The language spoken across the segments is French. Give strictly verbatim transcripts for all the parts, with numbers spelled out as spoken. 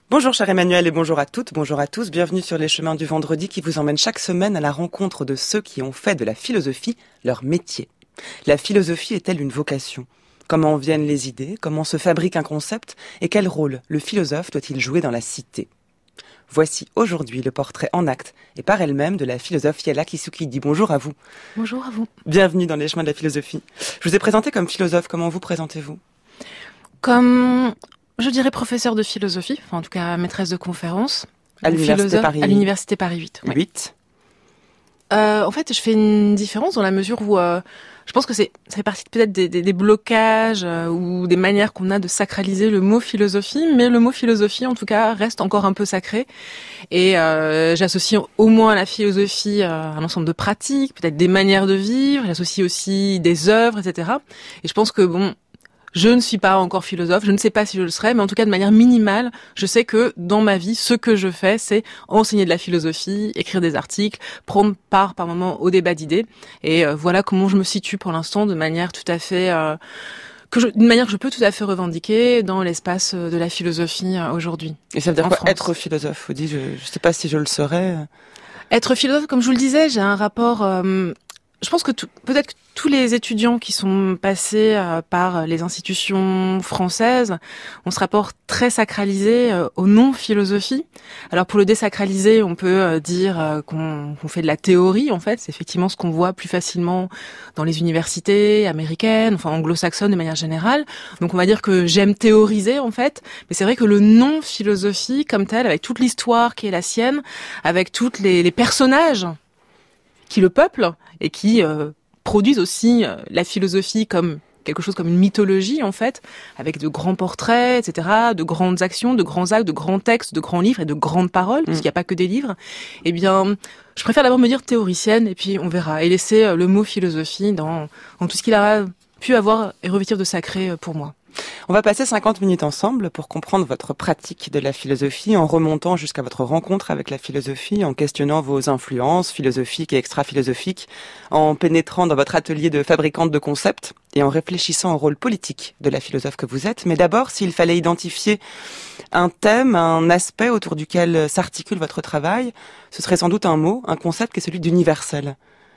Bonjour cher Emmanuel et bonjour à toutes, bonjour à tous, bienvenue sur les chemins du vendredi qui vous emmènent chaque semaine à la rencontre de ceux qui ont fait de la philosophie leur métier. La philosophie est-elle une vocation ? Comment viennent les idées ? Comment se fabrique un concept ? Et quel rôle le philosophe doit-il jouer dans la cité ? Voici aujourd'hui le portrait en actes et par elle-même de la philosophe Yala Kisukidi. Bonjour à vous. Bonjour à vous. Bienvenue dans les chemins de la philosophie. Je vous ai présenté comme philosophe, comment vous présentez-vous ? Comme, je dirais, professeur de philosophie, enfin en tout cas maîtresse de conférence. À l'université Paris À l'université Paris huit. Ouais. huit. Euh, en fait, je fais une différence dans la mesure où euh, je pense que c'est, ça fait partie peut-être des, des, des blocages euh, ou des manières qu'on a de sacraliser le mot philosophie, mais le mot philosophie, en tout cas, reste encore un peu sacré. Et euh, j'associe au moins à la philosophie euh, un ensemble de pratiques, peut-être des manières de vivre. J'associe aussi des œuvres, et cetera. Et je pense que bon. Je ne suis pas encore philosophe, je ne sais pas si je le serai, mais en tout cas de manière minimale, je sais que dans ma vie, ce que je fais, c'est enseigner de la philosophie, écrire des articles, prendre part par moments au débat d'idées. Et euh, voilà comment je me situe pour l'instant de manière tout à fait... Euh, que je, d'une manière que je peux tout à fait revendiquer dans l'espace de la philosophie euh, aujourd'hui. Et ça veut dire quoi, France. être philosophe ? Vous dites, je ne sais pas si je le serai. Être philosophe, comme je vous le disais, j'ai un rapport... Euh, je pense que tout, peut-être que tous les étudiants qui sont passés euh, par les institutions françaises ont ce rapport très sacralisé euh, au non-philosophie. Alors pour le désacraliser, on peut euh, dire euh, qu'on, qu'on fait de la théorie, en fait. C'est effectivement ce qu'on voit plus facilement dans les universités américaines, enfin anglo-saxonnes de manière générale. Donc on va dire que j'aime théoriser, en fait. Mais c'est vrai que le non-philosophie, comme tel, avec toute l'histoire qui est la sienne, avec toutes les, les personnages qui le peuplent et qui euh, produisent aussi euh, la philosophie comme quelque chose comme une mythologie, en fait, avec de grands portraits, et cetera, de grandes actions, de grands actes, de grands textes, de grands livres et de grandes paroles, mmh. puisqu'il n'y a pas que des livres. Eh bien, je préfère d'abord me dire théoricienne et puis on verra. Et laisser euh, le mot philosophie dans, dans tout ce qu'il a pu avoir et revêtir de sacré euh, pour moi. On va passer cinquante minutes ensemble pour comprendre votre pratique de la philosophie en remontant jusqu'à votre rencontre avec la philosophie, en questionnant vos influences philosophiques et extra-philosophiques, en pénétrant dans votre atelier de fabricante de concepts et en réfléchissant au rôle politique de la philosophe que vous êtes. Mais d'abord, s'il fallait identifier un thème, un aspect autour duquel s'articule votre travail, ce serait sans doute un mot, un concept qui est celui d'universel.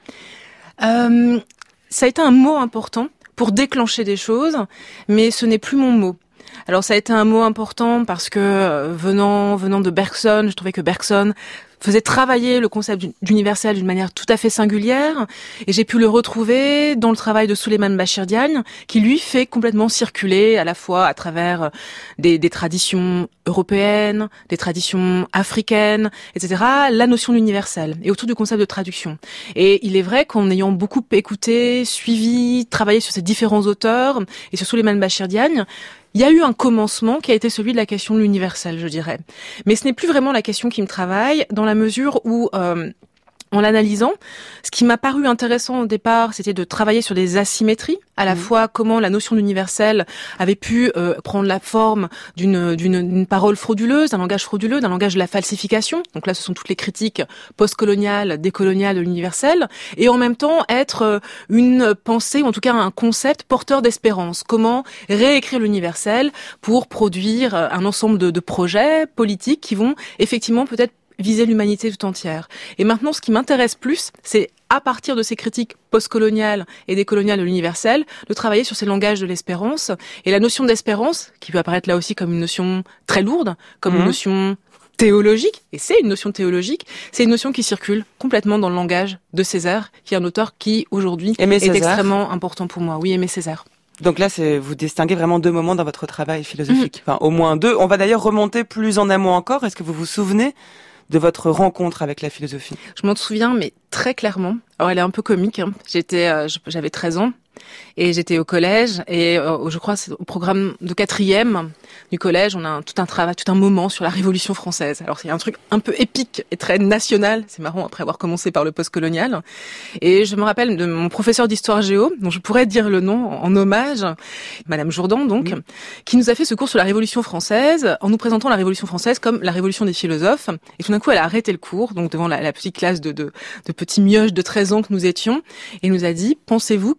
Euh, ça a été un mot important pour déclencher des choses, mais ce n'est plus mon mot. Alors ça a été un mot important parce que euh, venant venant de Bergson, je trouvais que Bergson faisait travailler le concept d'universel d'une manière tout à fait singulière, et j'ai pu le retrouver dans le travail de Souleymane Bachir Diagne, qui lui fait complètement circuler à la fois à travers des, des traditions européennes, des traditions africaines, et cetera, la notion d'universel, et autour du concept de traduction. Et il est vrai qu'en ayant beaucoup écouté, suivi, travaillé sur ces différents auteurs, et sur Souleymane Bachir Diagne, il y a eu un commencement qui a été celui de la question de l'universel, je dirais. Mais ce n'est plus vraiment la question qui me travaille, dans la mesure où, euh, en l'analysant, ce qui m'a paru intéressant au départ, c'était de travailler sur des asymétries, à la mmh. fois comment la notion d'universel avait pu euh, prendre la forme d'une, d'une, d'une parole frauduleuse, d'un langage frauduleux, d'un langage de la falsification. Donc là, ce sont toutes les critiques postcoloniales, décoloniales de l'universel, et en même temps être une pensée, ou en tout cas un concept porteur d'espérance. Comment réécrire l'universel pour produire un ensemble de, de projets politiques qui vont effectivement peut-être viser l'humanité tout entière. Et maintenant, ce qui m'intéresse plus, c'est à partir de ces critiques postcoloniales et décoloniales de l'universel, de travailler sur ces langages de l'espérance. Et la notion d'espérance, qui peut apparaître là aussi comme une notion très lourde, comme mmh. une notion théologique, et c'est une notion théologique, c'est une notion qui circule complètement dans le langage de Césaire, qui est un auteur qui, aujourd'hui, Aimé est Césaire. Extrêmement important pour moi. Oui, Aimé Césaire. Donc là, c'est, vous distinguez vraiment deux moments dans votre travail philosophique. Mmh. Enfin, au moins deux. On va d'ailleurs remonter plus en amont encore. Est-ce que vous vous souvenez de votre rencontre avec la philosophie ? Je m'en souviens, mais très clairement. Alors, elle est un peu comique, hein. J'étais, euh, j'avais treize ans. Et j'étais au collège et euh, je crois c'est au programme de quatrième du collège, on a un, tout un travail, tout un moment sur la Révolution française. Alors c'est un truc un peu épique et très national, c'est marrant après avoir commencé par le postcolonial. Et je me rappelle de mon professeur d'histoire géo, dont je pourrais dire le nom en, en hommage, Madame Jourdan donc, mmh. qui nous a fait ce cours sur la Révolution française en nous présentant la Révolution française comme la révolution des philosophes. Et tout d'un coup elle a arrêté le cours, donc devant la, la petite classe de, de, de petits mioches de treize ans que nous étions, et nous a dit, pensez-vous que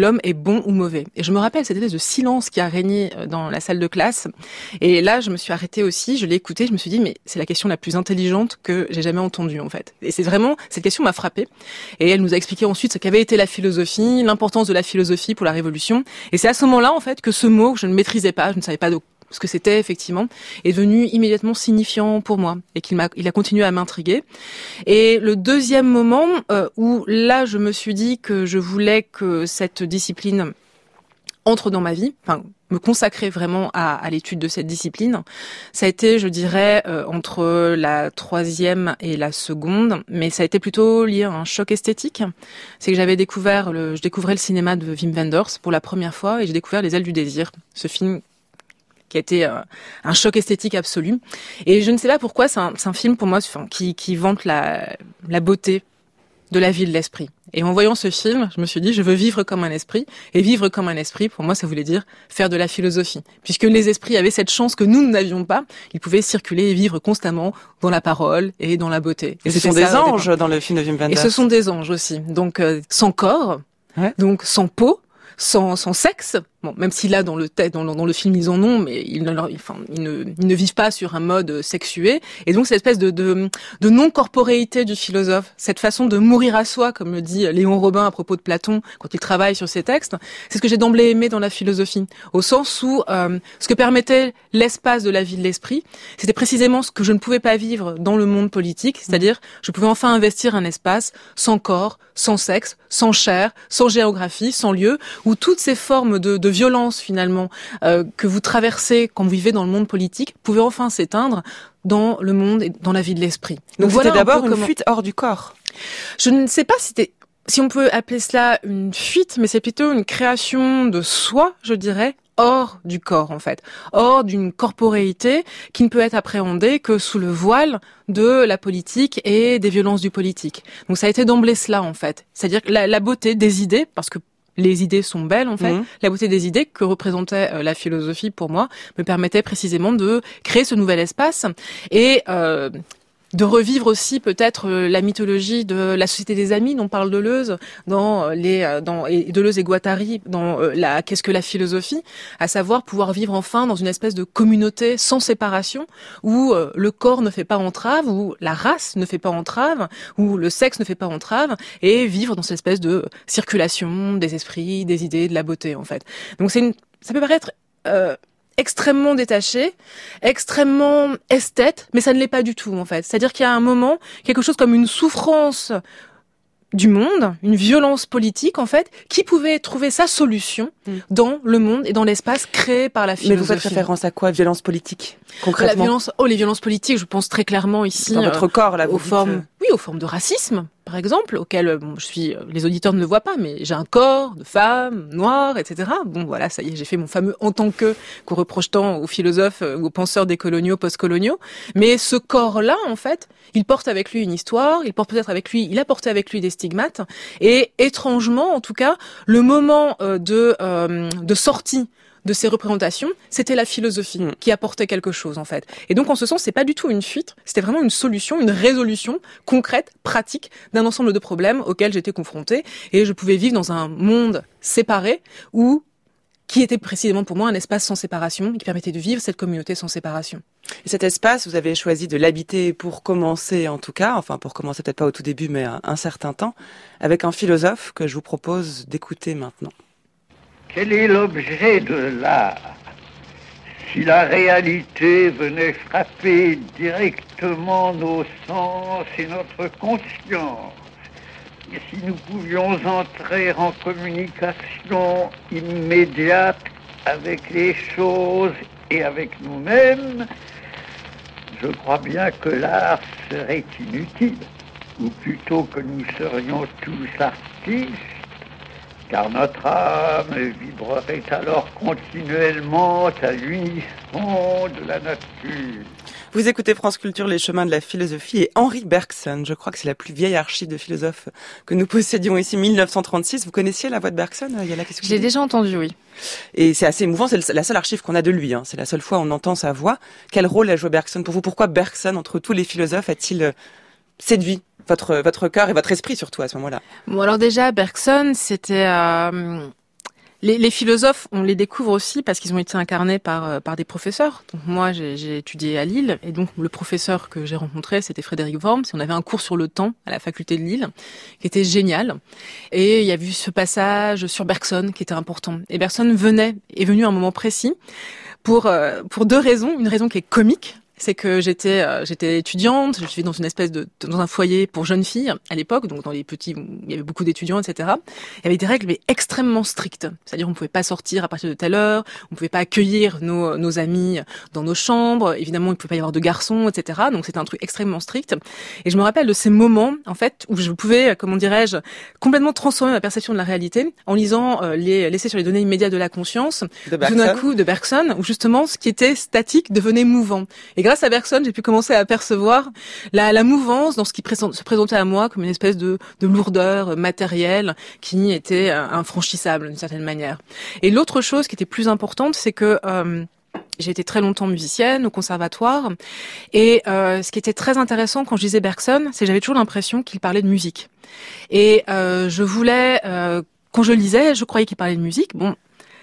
l'homme est bon ou mauvais. Et je me rappelle cette espèce de silence qui a régné dans la salle de classe. Et là, je me suis arrêtée aussi, je l'ai écoutée, je me suis dit, mais c'est la question la plus intelligente que j'ai jamais entendue, en fait. Et c'est vraiment, cette question m'a frappée. Et elle nous a expliqué ensuite ce qu'avait été la philosophie, l'importance de la philosophie pour la Révolution. Et c'est à ce moment-là, en fait, que ce mot, que je ne maîtrisais pas, je ne savais pas de ce que c'était effectivement, est devenu immédiatement signifiant pour moi et qu'il m'a, il a continué à m'intriguer. Et le deuxième moment euh, où là je me suis dit que je voulais que cette discipline entre dans ma vie, enfin me consacrer vraiment à, à l'étude de cette discipline, ça a été, je dirais, euh, entre la troisième et la seconde, mais ça a été plutôt lié à un choc esthétique. C'est que j'avais découvert, le, je découvrais le cinéma de Wim Wenders pour la première fois et j'ai découvert Les Ailes du désir, ce film qui a été euh, un choc esthétique absolu. Et je ne sais pas pourquoi, c'est un, c'est un film pour moi enfin, qui, qui vante la, la beauté de la vie de l'esprit. Et en voyant ce film, je me suis dit, je veux vivre comme un esprit. Et vivre comme un esprit, pour moi, ça voulait dire faire de la philosophie. Puisque les esprits avaient cette chance que nous, nous n'avions pas. Ils pouvaient circuler et vivre constamment dans la parole et dans la beauté. Et, et ce sont des anges dans le film de Wim Wenders. Et ce sont des anges aussi. Donc, euh, sans corps, ouais. Donc sans peau, sans, sans sexe. Bon, même si là, dans le, dans le, dans le film, ils en ont, mais ils ne, enfin, ils ne, ils ne vivent pas sur un mode sexué. Et donc, cette espèce de, de, de non-corporéité du philosophe, cette façon de mourir à soi, comme le dit Léon Robin à propos de Platon, quand il travaille sur ses textes, c'est ce que j'ai d'emblée aimé dans la philosophie. Au sens où, euh, ce que permettait l'espace de la vie de l'esprit, c'était précisément ce que je ne pouvais pas vivre dans le monde politique, c'est-à-dire, je pouvais enfin investir un espace sans corps, sans sexe, sans chair, sans géographie, sans lieu, où toutes ces formes de, de violence finalement euh, que vous traversez quand vous vivez dans le monde politique pouvait enfin s'éteindre dans le monde et dans la vie de l'esprit. Donc, Donc voilà c'était d'abord une comment... fuite hors du corps. Je ne sais pas si c'était si on peut appeler cela une fuite, mais c'est plutôt une création de soi, je dirais, hors du corps en fait, hors d'une corporéité qui ne peut être appréhendée que sous le voile de la politique et des violences du politique. Donc ça a été d'emblée cela en fait, c'est-à-dire la, la beauté des idées, parce que les idées sont belles, en fait. Mmh. La beauté des idées que représentait euh, la philosophie, pour moi, me permettait précisément de créer ce nouvel espace et euh, de revivre aussi peut-être euh, la mythologie de la Société des Amis dont parle Deleuze dans les euh, dans et Deleuze et Guattari dans euh, la qu'est-ce que la philosophie, à savoir pouvoir vivre enfin dans une espèce de communauté sans séparation où euh, le corps ne fait pas entrave, où la race ne fait pas entrave, où le sexe ne fait pas entrave, et vivre dans cette espèce de circulation des esprits, des idées, de la beauté en fait. Donc c'est une, ça peut paraître euh, extrêmement détaché, extrêmement esthète, mais ça ne l'est pas du tout en fait. C'est-à-dire qu'il y a un moment, quelque chose comme une souffrance du monde, une violence politique en fait, qui pouvait trouver sa solution mmh. dans le monde et dans l'espace créé par la philosophie. Mais vous faites référence à quoi, violence politique concrètement? La violence, oh les violences politiques, je pense très clairement ici dans euh, votre corps là, vous aux formes, dites... oui, aux formes de racisme par exemple, auquel bon, je suis, les auditeurs ne le voient pas, mais j'ai un corps de femme noire, et cetera. Bon voilà, ça y est, j'ai fait mon fameux en tant que qu'on reproche tant aux philosophes ou aux penseurs décoloniaux, postcoloniaux. Mais ce corps-là, en fait, il porte avec lui une histoire, il porte peut-être avec lui, il a porté avec lui des stigmates. Et étrangement, en tout cas, le moment euh, de euh, de sortie de ces représentations, c'était la philosophie mmh. qui apportait quelque chose en fait. Et donc en ce sens, c'est pas du tout une fuite, c'était vraiment une solution, une résolution concrète, pratique d'un ensemble de problèmes auxquels j'étais confrontée et je pouvais vivre dans un monde séparé où qui était précisément pour moi un espace sans séparation, qui permettait de vivre cette communauté sans séparation. Et cet espace, vous avez choisi de l'habiter pour commencer en tout cas, enfin pour commencer peut-être pas au tout début mais un, un certain temps, avec un philosophe que je vous propose d'écouter maintenant. Quel est l'objet de l'art? Si la réalité venait frapper directement nos sens et notre conscience, et si nous pouvions entrer en communication immédiate avec les choses et avec nous-mêmes, je crois bien que l'art serait inutile, ou plutôt que nous serions tous artistes, car notre âme vibrerait alors continuellement à l'unisson de la nature. Vous écoutez France Culture, les chemins de la philosophie, et Henri Bergson, je crois que c'est la plus vieille archive de philosophes que nous possédions ici, mille neuf cent trente-six. Vous connaissiez la voix de Bergson? Il y a la question. J'ai déjà entendu, oui. Et c'est assez émouvant, c'est la seule archive qu'on a de lui, hein. C'est la seule fois où on entend sa voix. Quel rôle a joué Bergson pour vous? Pourquoi Bergson, entre tous les philosophes, a-t-il séduit votre votre cœur et votre esprit surtout à ce moment-là? Bon alors déjà Bergson, c'était euh, Les, les philosophes, on les découvre aussi parce qu'ils ont été incarnés par par des professeurs. Donc moi, j'ai, j'ai étudié à Lille et donc le professeur que j'ai rencontré, c'était Frédéric Worms. On avait un cours sur le temps à la faculté de Lille qui était génial. Et il y a eu ce passage sur Bergson qui était important. Et Bergson venait, est venu à un moment précis pour euh, pour deux raisons. Une raison qui est comique. C'est que j'étais euh, j'étais étudiante, je vivais dans une espèce de dans un foyer pour jeunes filles à l'époque, donc dans les petits où il y avait beaucoup d'étudiants, et cetera. Il y avait des règles mais extrêmement strictes, c'est-à-dire on pouvait pas sortir à partir de telle heure, on pouvait pas accueillir nos nos amis dans nos chambres, évidemment il pouvait pas y avoir de garçons, et cetera. Donc c'était un truc extrêmement strict. Et je me rappelle de ces moments en fait où je pouvais, comment dirais-je, complètement transformer ma perception de la réalité en lisant euh, les l'essai sur les données immédiates de la conscience, de tout d'un coup de Bergson, où justement ce qui était statique devenait mouvant. Et grâce à Bergson, j'ai pu commencer à apercevoir la, la mouvance dans ce qui présente, se présentait à moi comme une espèce de, de lourdeur matérielle qui était euh, infranchissable d'une certaine manière. Et l'autre chose qui était plus importante, c'est que euh, j'ai été très longtemps musicienne au conservatoire et euh, ce qui était très intéressant quand je lisais Bergson, c'est que j'avais toujours l'impression qu'il parlait de musique. Et euh, je voulais, euh, quand je lisais, je croyais qu'il parlait de musique. Bon,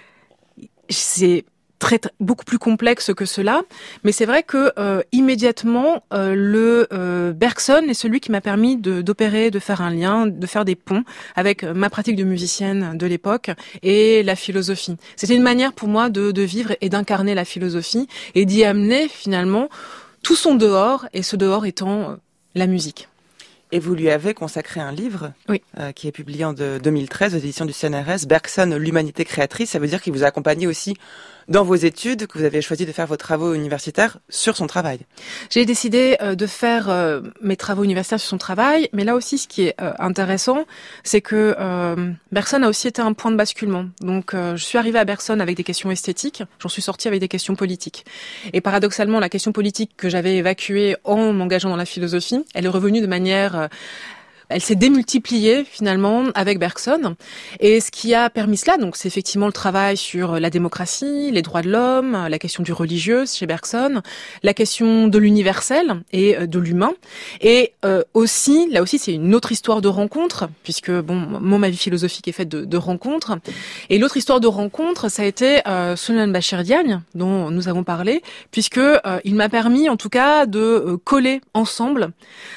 c'est très, très beaucoup plus complexe que cela, mais c'est vrai que euh, immédiatement euh, le euh, Bergson est celui qui m'a permis de d'opérer, de faire un lien, de faire des ponts avec ma pratique de musicienne de l'époque et la philosophie. C'était une manière pour moi de de vivre et d'incarner la philosophie et d'y amener finalement tout son dehors, et ce dehors étant euh, la musique. Et vous lui avez consacré un livre, oui. euh, qui est publié en de, deux mille treize aux éditions du C N R S, Bergson, l'humanité créatrice. Ça veut dire qu'il vous a accompagné aussi dans vos études, que vous avez choisi de faire vos travaux universitaires sur son travail. J'ai décidé euh, de faire euh, mes travaux universitaires sur son travail, mais là aussi, ce qui est euh, intéressant, c'est que euh, Bergson a aussi été un point de basculement. Donc, euh, je suis arrivée à Bergson avec des questions esthétiques, j'en suis sortie avec des questions politiques. Et paradoxalement, la question politique que j'avais évacuée en m'engageant dans la philosophie, elle est revenue de manière... Euh, Elle s'est démultipliée finalement avec Bergson. Et ce qui a permis cela, donc c'est effectivement le travail sur la démocratie, les droits de l'homme, la question du religieux chez Bergson, la question de l'universel et de l'humain. Et euh, aussi, là aussi c'est une autre histoire de rencontre, puisque bon, moi ma vie philosophique est faite de, de rencontres. Et l'autre histoire de rencontre, ça a été euh, Souleymane Bachir Diagne, dont nous avons parlé, puisque euh, il m'a permis en tout cas de euh, coller ensemble,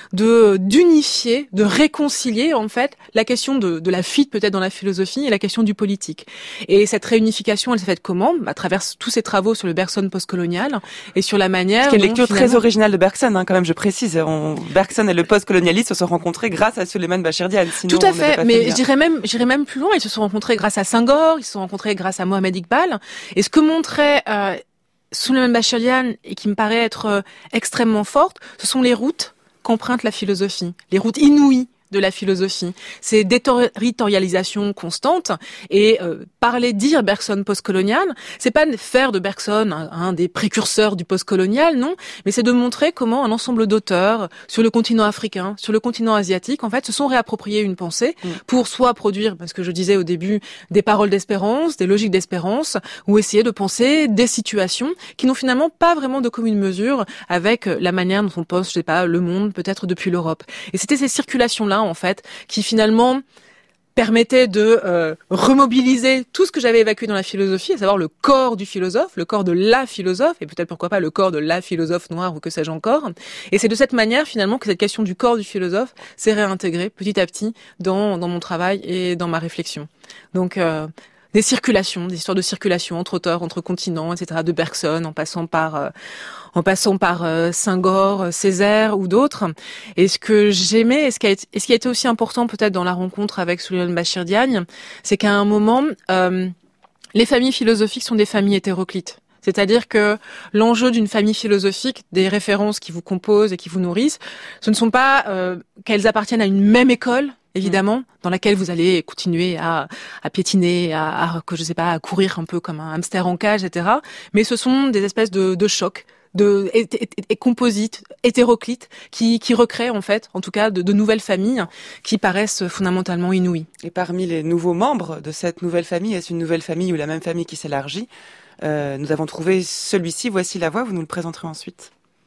de d'unifier, de réconcilier en fait la question de, de la fuite peut-être dans la philosophie et la question du politique. Et cette réunification, elle s'est faite comment ? À travers tous ces travaux sur le Bergson postcolonial et sur la manière... C'est une lecture finalement... très originale de Bergson, hein, quand même, je précise. On... Bergson et le postcolonialisme se sont rencontrés grâce à Souleymane Bachir Diagne. Sinon, tout à fait, mais fait je dirais même, j'irais même plus loin. Ils se sont rencontrés grâce à Senghor, ils se sont rencontrés grâce à Mohamed Iqbal. Et ce que montrait euh, Souleymane Bachir Diagne, et qui me paraît être euh, extrêmement forte, ce sont les routes qu'emprunte la philosophie, les routes inouïes de la philosophie. C'est déterritorialisation constante et euh, parler, dire Bergson postcolonial, c'est pas faire de Bergson un, un des précurseurs du postcolonial, non, mais c'est de montrer comment un ensemble d'auteurs sur le continent africain, sur le continent asiatique, en fait, se sont réappropriés une pensée mmh. pour soit produire, parce que je disais au début, des paroles d'espérance, des logiques d'espérance, ou essayer de penser des situations qui n'ont finalement pas vraiment de commune mesure avec la manière dont on pense, je sais pas, le monde, peut-être depuis l'Europe. Et c'était ces circulations-là, en fait, qui finalement permettait de euh, remobiliser tout ce que j'avais évacué dans la philosophie, à savoir le corps du philosophe, le corps de la philosophe, et peut-être pourquoi pas le corps de la philosophe noire ou que sais-je encore. Et c'est de cette manière finalement que cette question du corps du philosophe s'est réintégrée petit à petit dans, dans mon travail et dans ma réflexion. Donc euh, des circulations, des histoires de circulation entre auteurs, entre continents, et cetera, de Bergson, en passant par... Euh, en passant par euh, Senghor, Césaire ou d'autres. Et ce que j'aimais, et ce qui a été, et ce qui a été aussi important peut-être dans la rencontre avec Souleymane Bachir Diagne, c'est qu'à un moment, euh, les familles philosophiques sont des familles hétéroclites. C'est-à-dire que l'enjeu d'une famille philosophique, des références qui vous composent et qui vous nourrissent, ce ne sont pas euh, qu'elles appartiennent à une même école, évidemment, dans laquelle vous allez continuer à, à piétiner, à, à, que je sais pas, à courir un peu comme un hamster en cage, et cetera. Mais ce sont des espèces de, de chocs, de et, et, et composites, hétéroclites, qui, qui recréent en fait, en tout cas, de, de nouvelles familles qui paraissent fondamentalement inouïes. Et parmi les nouveaux membres de cette nouvelle famille, est-ce une nouvelle famille ou la même famille qui s'élargit ? euh, Nous avons trouvé celui-ci, voici la voix, vous nous le présenterez ensuite.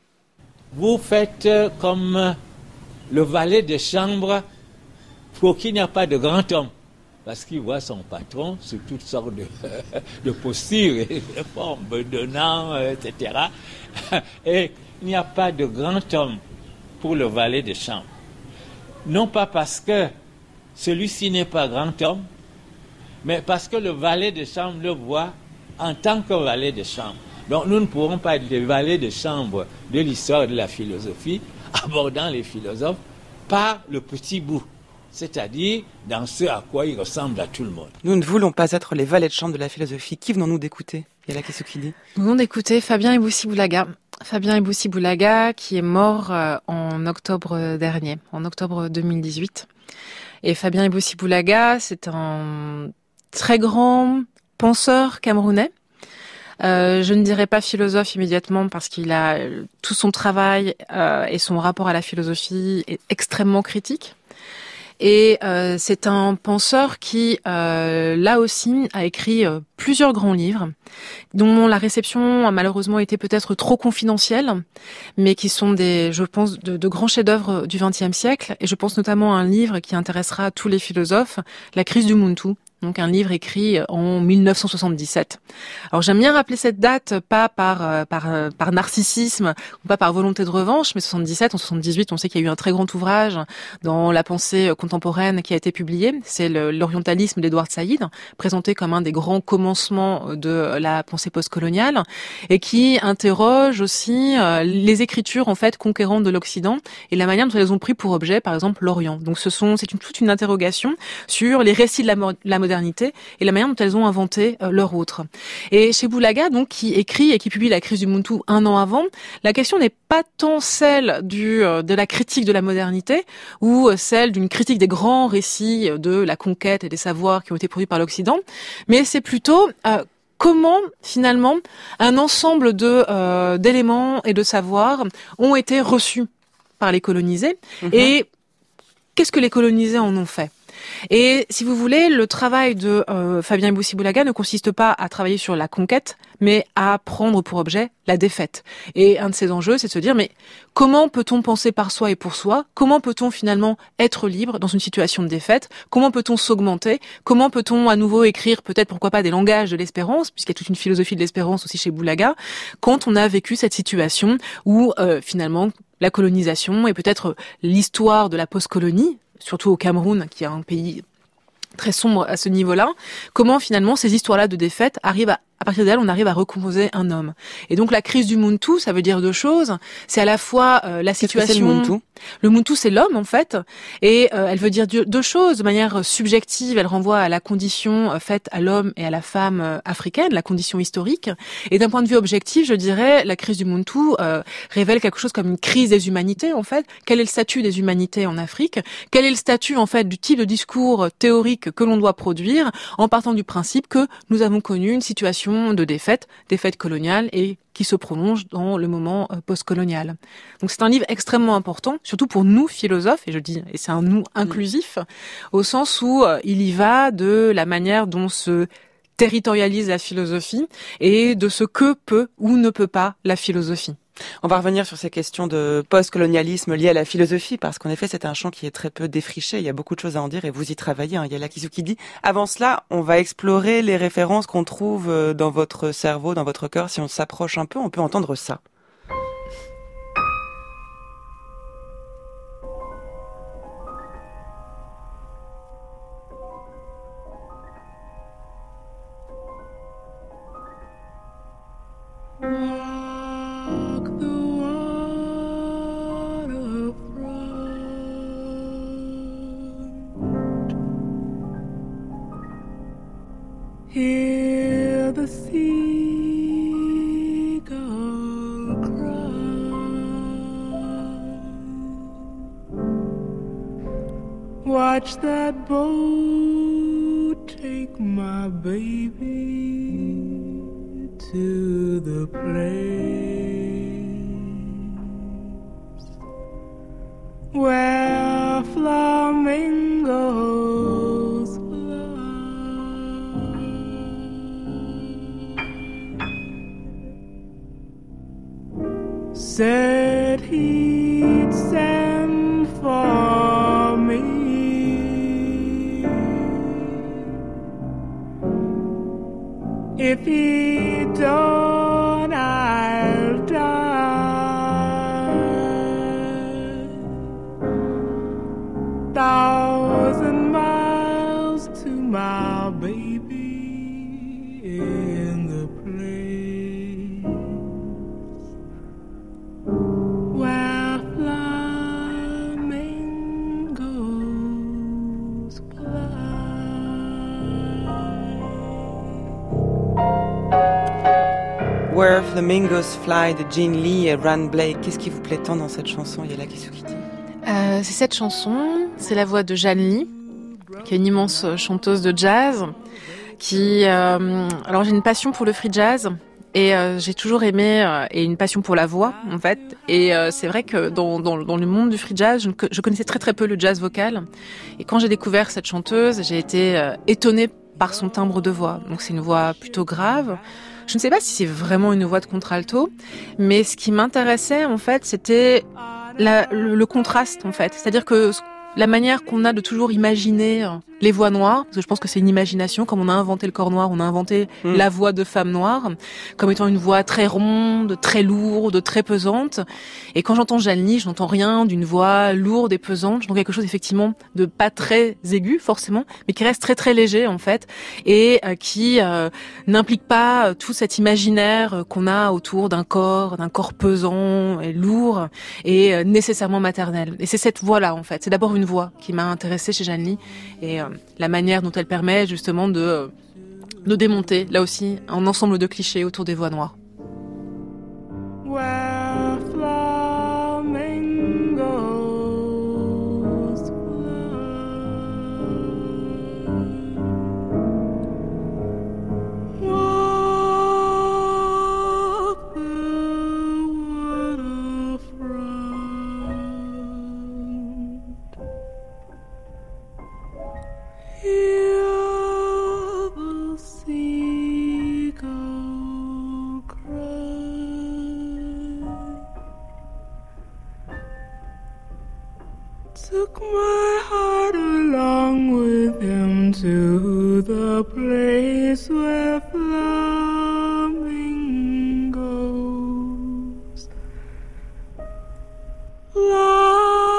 Vous faites comme le valet de chambre pour qu'il n'y a pas de grand homme. parce qu'il voit son patron sous toutes sortes de, de postures et de formes, bedonnant, et cetera. Et il n'y a pas de grand homme pour le valet de chambre. Non pas parce que celui-ci n'est pas grand homme, mais parce que le valet de chambre le voit en tant que valet de chambre. Donc nous ne pourrons pas être les valets de chambre de l'histoire de la philosophie, abordant les philosophes par le petit bout, c'est-à-dire dans ce à quoi ils ressemblent à tout le monde. Nous ne voulons pas être les valets de chambre de la philosophie. Qui venons-nous d'écouter? Yala Kessoukili. Nous venons d'écouter Fabien Eboussi-Boulaga. Fabien Eboussi-Boulaga qui est mort euh, en octobre dernier, en octobre deux mille dix-huit. Et Fabien Eboussi-Boulaga, c'est un très grand penseur camerounais. Euh, je ne dirais pas philosophe immédiatement parce qu'il a tout son travail euh, et son rapport à la philosophie est extrêmement critique. Et euh, c'est un penseur qui, euh, là aussi, a écrit euh, plusieurs grands livres, dont la réception a malheureusement été peut-être trop confidentielle, mais qui sont des, je pense, de, de grands chefs-d'œuvre du vingtième siècle. Et je pense notamment à un livre qui intéressera tous les philosophes, La crise du Muntu. Donc un livre écrit en mille neuf cent soixante-dix-sept. Alors j'aime bien rappeler cette date, pas par par par narcissisme ou pas par volonté de revanche, mais soixante-dix-sept, en soixante-dix-huit, on sait qu'il y a eu un très grand ouvrage dans la pensée contemporaine qui a été publié. C'est le, l'orientalisme d'Edward Said, présenté comme un des grands commencements de la pensée postcoloniale, et qui interroge aussi euh, les écritures en fait conquérantes de l'Occident et la manière dont elles ont pris pour objet, par exemple, l'Orient. Donc ce sont c'est une, toute une interrogation sur les récits de la, la modernité et la manière dont elles ont inventé euh, leur autre. Et chez Boulaga, donc, qui écrit et qui publie La crise du Muntu un an avant, la question n'est pas tant celle du euh, de la critique de la modernité ou euh, celle d'une critique des grands récits de la conquête et des savoirs qui ont été produits par l'Occident, mais c'est plutôt euh, comment, finalement, un ensemble de euh, d'éléments et de savoirs ont été reçus par les colonisés mmh. et qu'est-ce que les colonisés en ont fait. Et si vous voulez, le travail de euh, Fabien Eboussi-Boulaga ne consiste pas à travailler sur la conquête, mais à prendre pour objet la défaite. Et un de ces enjeux, c'est de se dire, mais comment peut-on penser par soi et pour soi? Comment peut-on finalement être libre dans une situation de défaite? Comment peut-on s'augmenter? Comment peut-on à nouveau écrire peut-être, pourquoi pas, des langages de l'espérance, puisqu'il y a toute une philosophie de l'espérance aussi chez Boulaga, quand on a vécu cette situation où euh, finalement la colonisation et peut-être l'histoire de la post-colonie, surtout au Cameroun, qui est un pays très sombre à ce niveau-là, comment finalement ces histoires-là de défaite arrivent à, à partir d'elles, on arrive à recomposer un homme. Et donc la crise du Muntu, ça veut dire deux choses. C'est à la fois euh, la situation... Qu'est-ce que c'est le Muntu ? Le Muntu, c'est l'homme, en fait. Et euh, elle veut dire deux choses. De manière subjective, elle renvoie à la condition euh, faite à l'homme et à la femme euh, africaine, la condition historique. Et d'un point de vue objectif, je dirais, la crise du Muntu euh, révèle quelque chose comme une crise des humanités, en fait. Quel est le statut des humanités en Afrique ? Quel est le statut, en fait, du type de discours théorique que l'on doit produire, en partant du principe que nous avons connu une situation de défaite, défaite coloniale et qui se prolonge dans le moment postcolonial. Donc c'est un livre extrêmement important, surtout pour nous philosophes, et je dis, et c'est un nous inclusif, au sens où euh, il y va de la manière dont se territorialise la philosophie et de ce que peut ou ne peut pas la philosophie. On va revenir sur ces questions de post-colonialisme liées à la philosophie, parce qu'en effet, c'est un champ qui est très peu défriché. Il y a beaucoup de choses à en dire et vous y travaillez, hein, Yala Kessoukili. Avant cela, on va explorer les références qu'on trouve dans votre cerveau, dans votre cœur. Si on s'approche un peu, on peut entendre ça. Hear the seagull cry. Watch that boat take my baby to the place where flamingos said he'd send for me If he don't, I'll die. Thousand miles to my baby in the place where flamingos fly. Where Flamingos Fly de Gene Lee et Ran Blake. Qu'est-ce qui vous plaît tant dans cette chanson, Yella Kisukiti? Euh, c'est cette chanson, c'est la voix de Jeanne Lee, qui est une immense chanteuse de jazz, qui, euh, alors j'ai une passion pour le free jazz, et euh, j'ai toujours aimé, euh, et une passion pour la voix, en fait, et euh, c'est vrai que dans, dans, dans le monde du free jazz, je, je connaissais très très peu le jazz vocal, et quand j'ai découvert cette chanteuse, j'ai été euh, étonnée par son timbre de voix, donc c'est une voix plutôt grave. Je ne sais pas si c'est vraiment une voix de contralto, mais ce qui m'intéressait, en fait, c'était La, le, le contraste en fait, c'est-à-dire que la manière qu'on a de toujours imaginer les voix noires, parce que je pense que c'est une imagination, comme on a inventé le corps noir, on a inventé mmh. la voix de femme noire, comme étant une voix très ronde, très lourde, très pesante. Et quand j'entends Jeanne Lee, je n'entends rien d'une voix lourde et pesante, j'entends quelque chose effectivement de pas très aigu forcément, mais qui reste très très léger en fait, et euh, qui euh, n'implique pas tout cet imaginaire qu'on a autour d'un corps, d'un corps pesant et lourd, et euh, nécessairement maternel. Et c'est cette voix-là en fait, c'est d'abord une voix qui m'a intéressée chez Jeanne Lee, et euh, la manière dont elle permet justement de, de démonter, là aussi, un ensemble de clichés autour des voix noires. Where flamingos fly. Walk the waterfront. Hear the seagull cry. Took my heart along with him to the place where flamingos fly.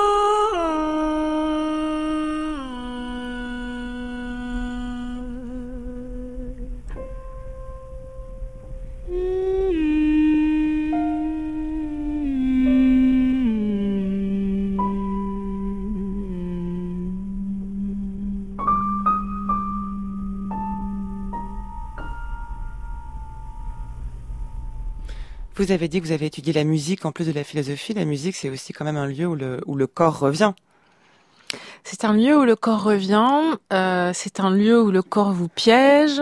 Vous avez dit que vous avez étudié la musique en plus de la philosophie. La musique, c'est aussi quand même un lieu où le, où le corps revient. C'est un lieu où le corps revient, euh, c'est un lieu où le corps vous piège,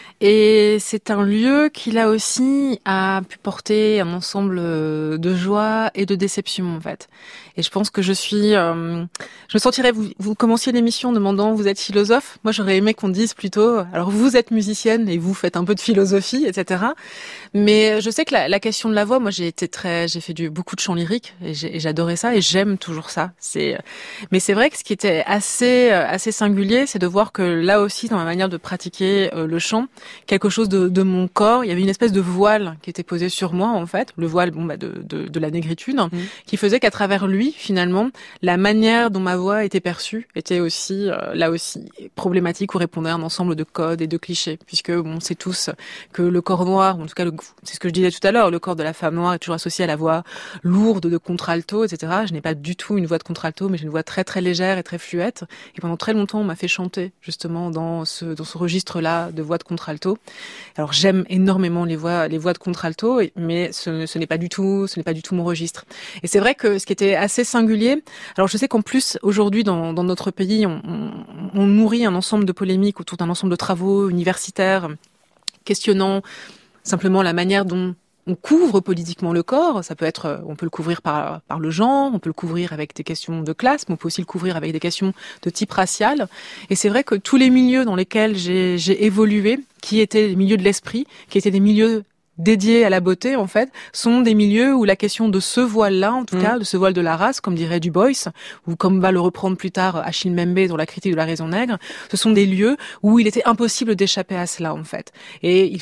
et c'est un lieu qui là aussi a pu porter un ensemble de joie et de déception en fait. Et je pense que je suis, euh, je me sentirais, vous, vous commenciez l'émission en demandant vous êtes philosophe. Moi j'aurais aimé qu'on dise plutôt, alors vous êtes musicienne et vous faites un peu de philosophie, et cetera. Mais je sais que la, la question de la voix, moi j'ai été très, j'ai fait du beaucoup de chants lyriques et, j'ai, et j'adorais ça et j'aime toujours ça. C'est, mais c'est vrai que ce qui était assez, assez singulier, c'est de voir que là aussi dans ma manière de pratiquer euh, le chant, quelque chose de, de mon corps, il y avait une espèce de voile qui était posé sur moi en fait, le voile bon bah de, de, de la négritude, mmh. qui faisait qu'à travers lui finalement la manière dont ma voix était perçue était aussi euh, là aussi problématique ou répondait à un ensemble de codes et de clichés, puisque bon, on sait tous que le corps noir, en tout cas le, c'est ce que je disais tout à l'heure, le corps de la femme noire est toujours associé à la voix lourde de contralto, et cetera. Je n'ai pas du tout une voix de contralto, mais j'ai une voix très très légère et très fluette, et pendant très longtemps on m'a fait chanter justement dans ce dans ce registre-là de voix de contralto. Alors j'aime énormément les voix les voix de contralto, mais ce, ce n'est pas du tout ce n'est pas du tout mon registre. Et c'est vrai que ce qui était assez singulier, alors je sais qu'en plus aujourd'hui dans dans notre pays on, on, on nourrit un ensemble de polémiques autour d'un ensemble de travaux universitaires questionnant simplement la manière dont on couvre politiquement le corps. Ça peut être, on peut le couvrir par, par le genre, on peut le couvrir avec des questions de classe, mais on peut aussi le couvrir avec des questions de type racial. Et c'est vrai que tous les milieux dans lesquels j'ai, j'ai évolué, qui étaient les milieux de l'esprit, qui étaient des milieux dédiés à la beauté, en fait, sont des milieux où la question de ce voile-là, en tout mmh. cas, de ce voile de la race, comme dirait Du Bois, ou comme va le reprendre plus tard Achille Mbembe dans la critique de la raison nègre, ce sont des lieux où il était impossible d'échapper à cela, en fait. Et il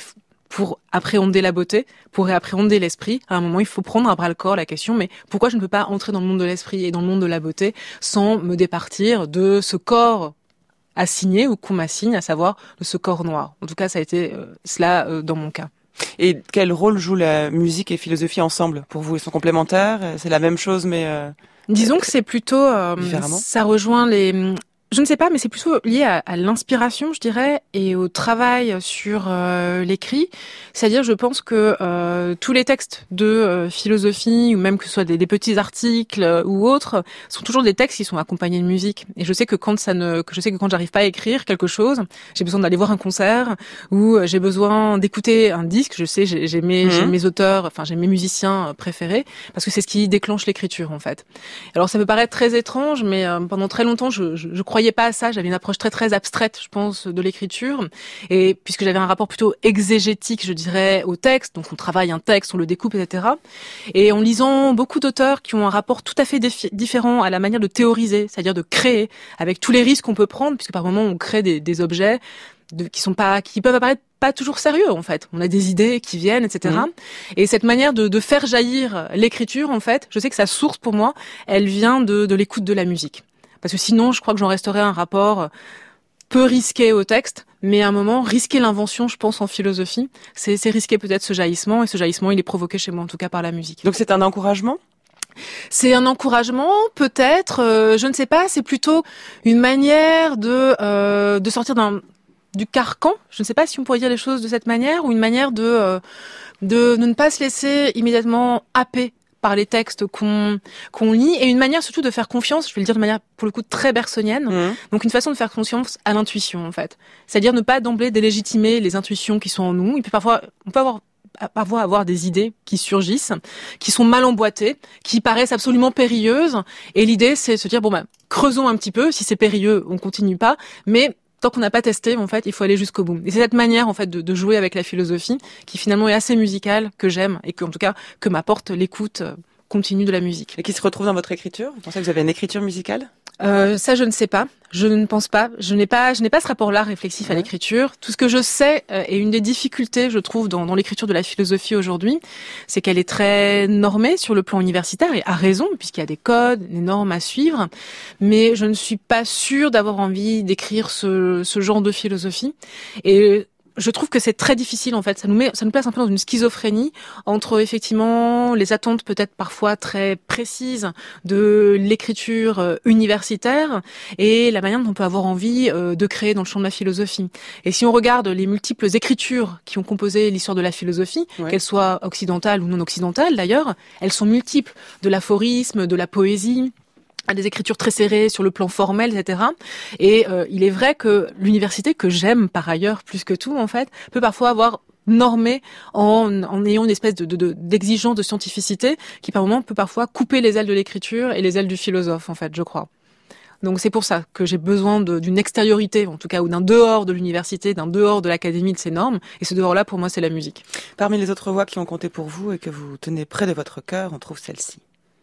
pour appréhender la beauté, pour appréhender l'esprit. À un moment, il faut prendre à bras le corps la question, mais pourquoi je ne peux pas entrer dans le monde de l'esprit et dans le monde de la beauté sans me départir de ce corps assigné ou qu'on m'assigne, à savoir de ce corps noir. En tout cas, ça a été euh, cela euh, dans mon cas. Et quel rôle jouent la musique et philosophie ensemble pour vous? Ils sont complémentaires? C'est la même chose, mais euh, disons que c'est plutôt euh, différemment. Ça rejoint les. Je ne sais pas, mais c'est plutôt lié à, à l'inspiration, je dirais, et au travail sur euh, l'écrit. C'est-à-dire, je pense que euh, tous les textes de euh, philosophie, ou même que ce soit des, des petits articles euh, ou autres, sont toujours des textes qui sont accompagnés de musique. Et je sais que quand ça ne, que je sais que quand j'arrive pas à écrire quelque chose, j'ai besoin d'aller voir un concert ou euh, j'ai besoin d'écouter un disque. Je sais, j'ai, j'ai mes, mmh. j'ai mes auteurs, enfin j'ai mes musiciens préférés, parce que c'est ce qui déclenche l'écriture en fait. Alors ça peut paraître très étrange, mais euh, pendant très longtemps, je, je, je crois Je croyais pas à ça, j'avais une approche très très abstraite, je pense, de l'écriture, et puisque j'avais un rapport plutôt exégétique, je dirais, au texte, donc on travaille un texte, on le découpe, et cetera. Et en lisant beaucoup d'auteurs qui ont un rapport tout à fait défi- différent à la manière de théoriser, c'est-à-dire de créer, avec tous les risques qu'on peut prendre, puisque par moments on crée des, des objets de, qui sont pas, qui peuvent apparaître pas toujours sérieux en fait. On a des idées qui viennent, et cetera. Mmh. Et cette manière de, de faire jaillir l'écriture, en fait, je sais que sa source pour moi, elle vient de, de l'écoute de la musique. Parce que sinon, je crois que j'en resterais un rapport peu risqué au texte, mais à un moment, risquer l'invention, je pense, en philosophie, c'est, c'est risquer peut-être ce jaillissement, et ce jaillissement, il est provoqué chez moi, en tout cas par la musique. Donc c'est un encouragement ? C'est un encouragement, peut-être, euh, je ne sais pas, c'est plutôt une manière de, euh, de sortir d'un, du carcan, je ne sais pas si on pourrait dire les choses de cette manière, ou une manière de, euh, de, de ne pas se laisser immédiatement happer par les textes qu'on qu'on lit, et une manière surtout de faire confiance, je vais le dire de manière pour le coup très bergsonienne, mmh. donc une façon de faire confiance à l'intuition en fait, c'est-à-dire ne pas d'emblée délégitimer les intuitions qui sont en nous. Et puis parfois on peut avoir parfois avoir des idées qui surgissent, qui sont mal emboîtées, qui paraissent absolument périlleuses, et l'idée c'est de se dire bon ben creusons un petit peu, si c'est périlleux on continue pas, mais tant qu'on n'a pas testé, en fait, il faut aller jusqu'au bout. Et c'est cette manière, en fait, de, de jouer avec la philosophie qui finalement est assez musicale, que j'aime, et que, en tout cas, que m'apporte l'écoute continue de la musique. Et qui se retrouve dans votre écriture? Vous pensez que vous avez une écriture musicale? Euh, ça, je ne sais pas. Je ne pense pas. Je n'ai pas, je n'ai pas ce rapport-là réflexif ouais. à l'écriture. Tout ce que je sais, euh, et une des difficultés, je trouve, dans, dans l'écriture de la philosophie aujourd'hui, c'est qu'elle est très normée sur le plan universitaire, et à raison, puisqu'il y a des codes, des normes à suivre. Mais je ne suis pas sûre d'avoir envie d'écrire ce, ce genre de philosophie. Et je trouve que c'est très difficile en fait. Ça nous met, ça nous place un peu dans une schizophrénie entre effectivement les attentes peut-être parfois très précises de l'écriture universitaire et la manière dont on peut avoir envie de créer dans le champ de la philosophie. Et si on regarde les multiples écritures qui ont composé l'histoire de la philosophie, ouais. qu'elles soient occidentales ou non occidentales d'ailleurs, elles sont multiples, de l'aphorisme, de la poésie, à des écritures très serrées sur le plan formel, et cetera. Et euh, il est vrai que l'université, que j'aime par ailleurs plus que tout, en fait, peut parfois avoir normé en, en ayant une espèce de, de, de, d'exigence de scientificité qui, par moments, peut parfois couper les ailes de l'écriture et les ailes du philosophe, en fait, je crois. Donc c'est pour ça que j'ai besoin de, d'une extériorité, en tout cas, ou d'un dehors de l'université, d'un dehors de l'académie, de ces normes. Et ce dehors-là, pour moi, c'est la musique. Parmi les autres voix qui ont compté pour vous et que vous tenez près de votre cœur, on trouve celle-ci.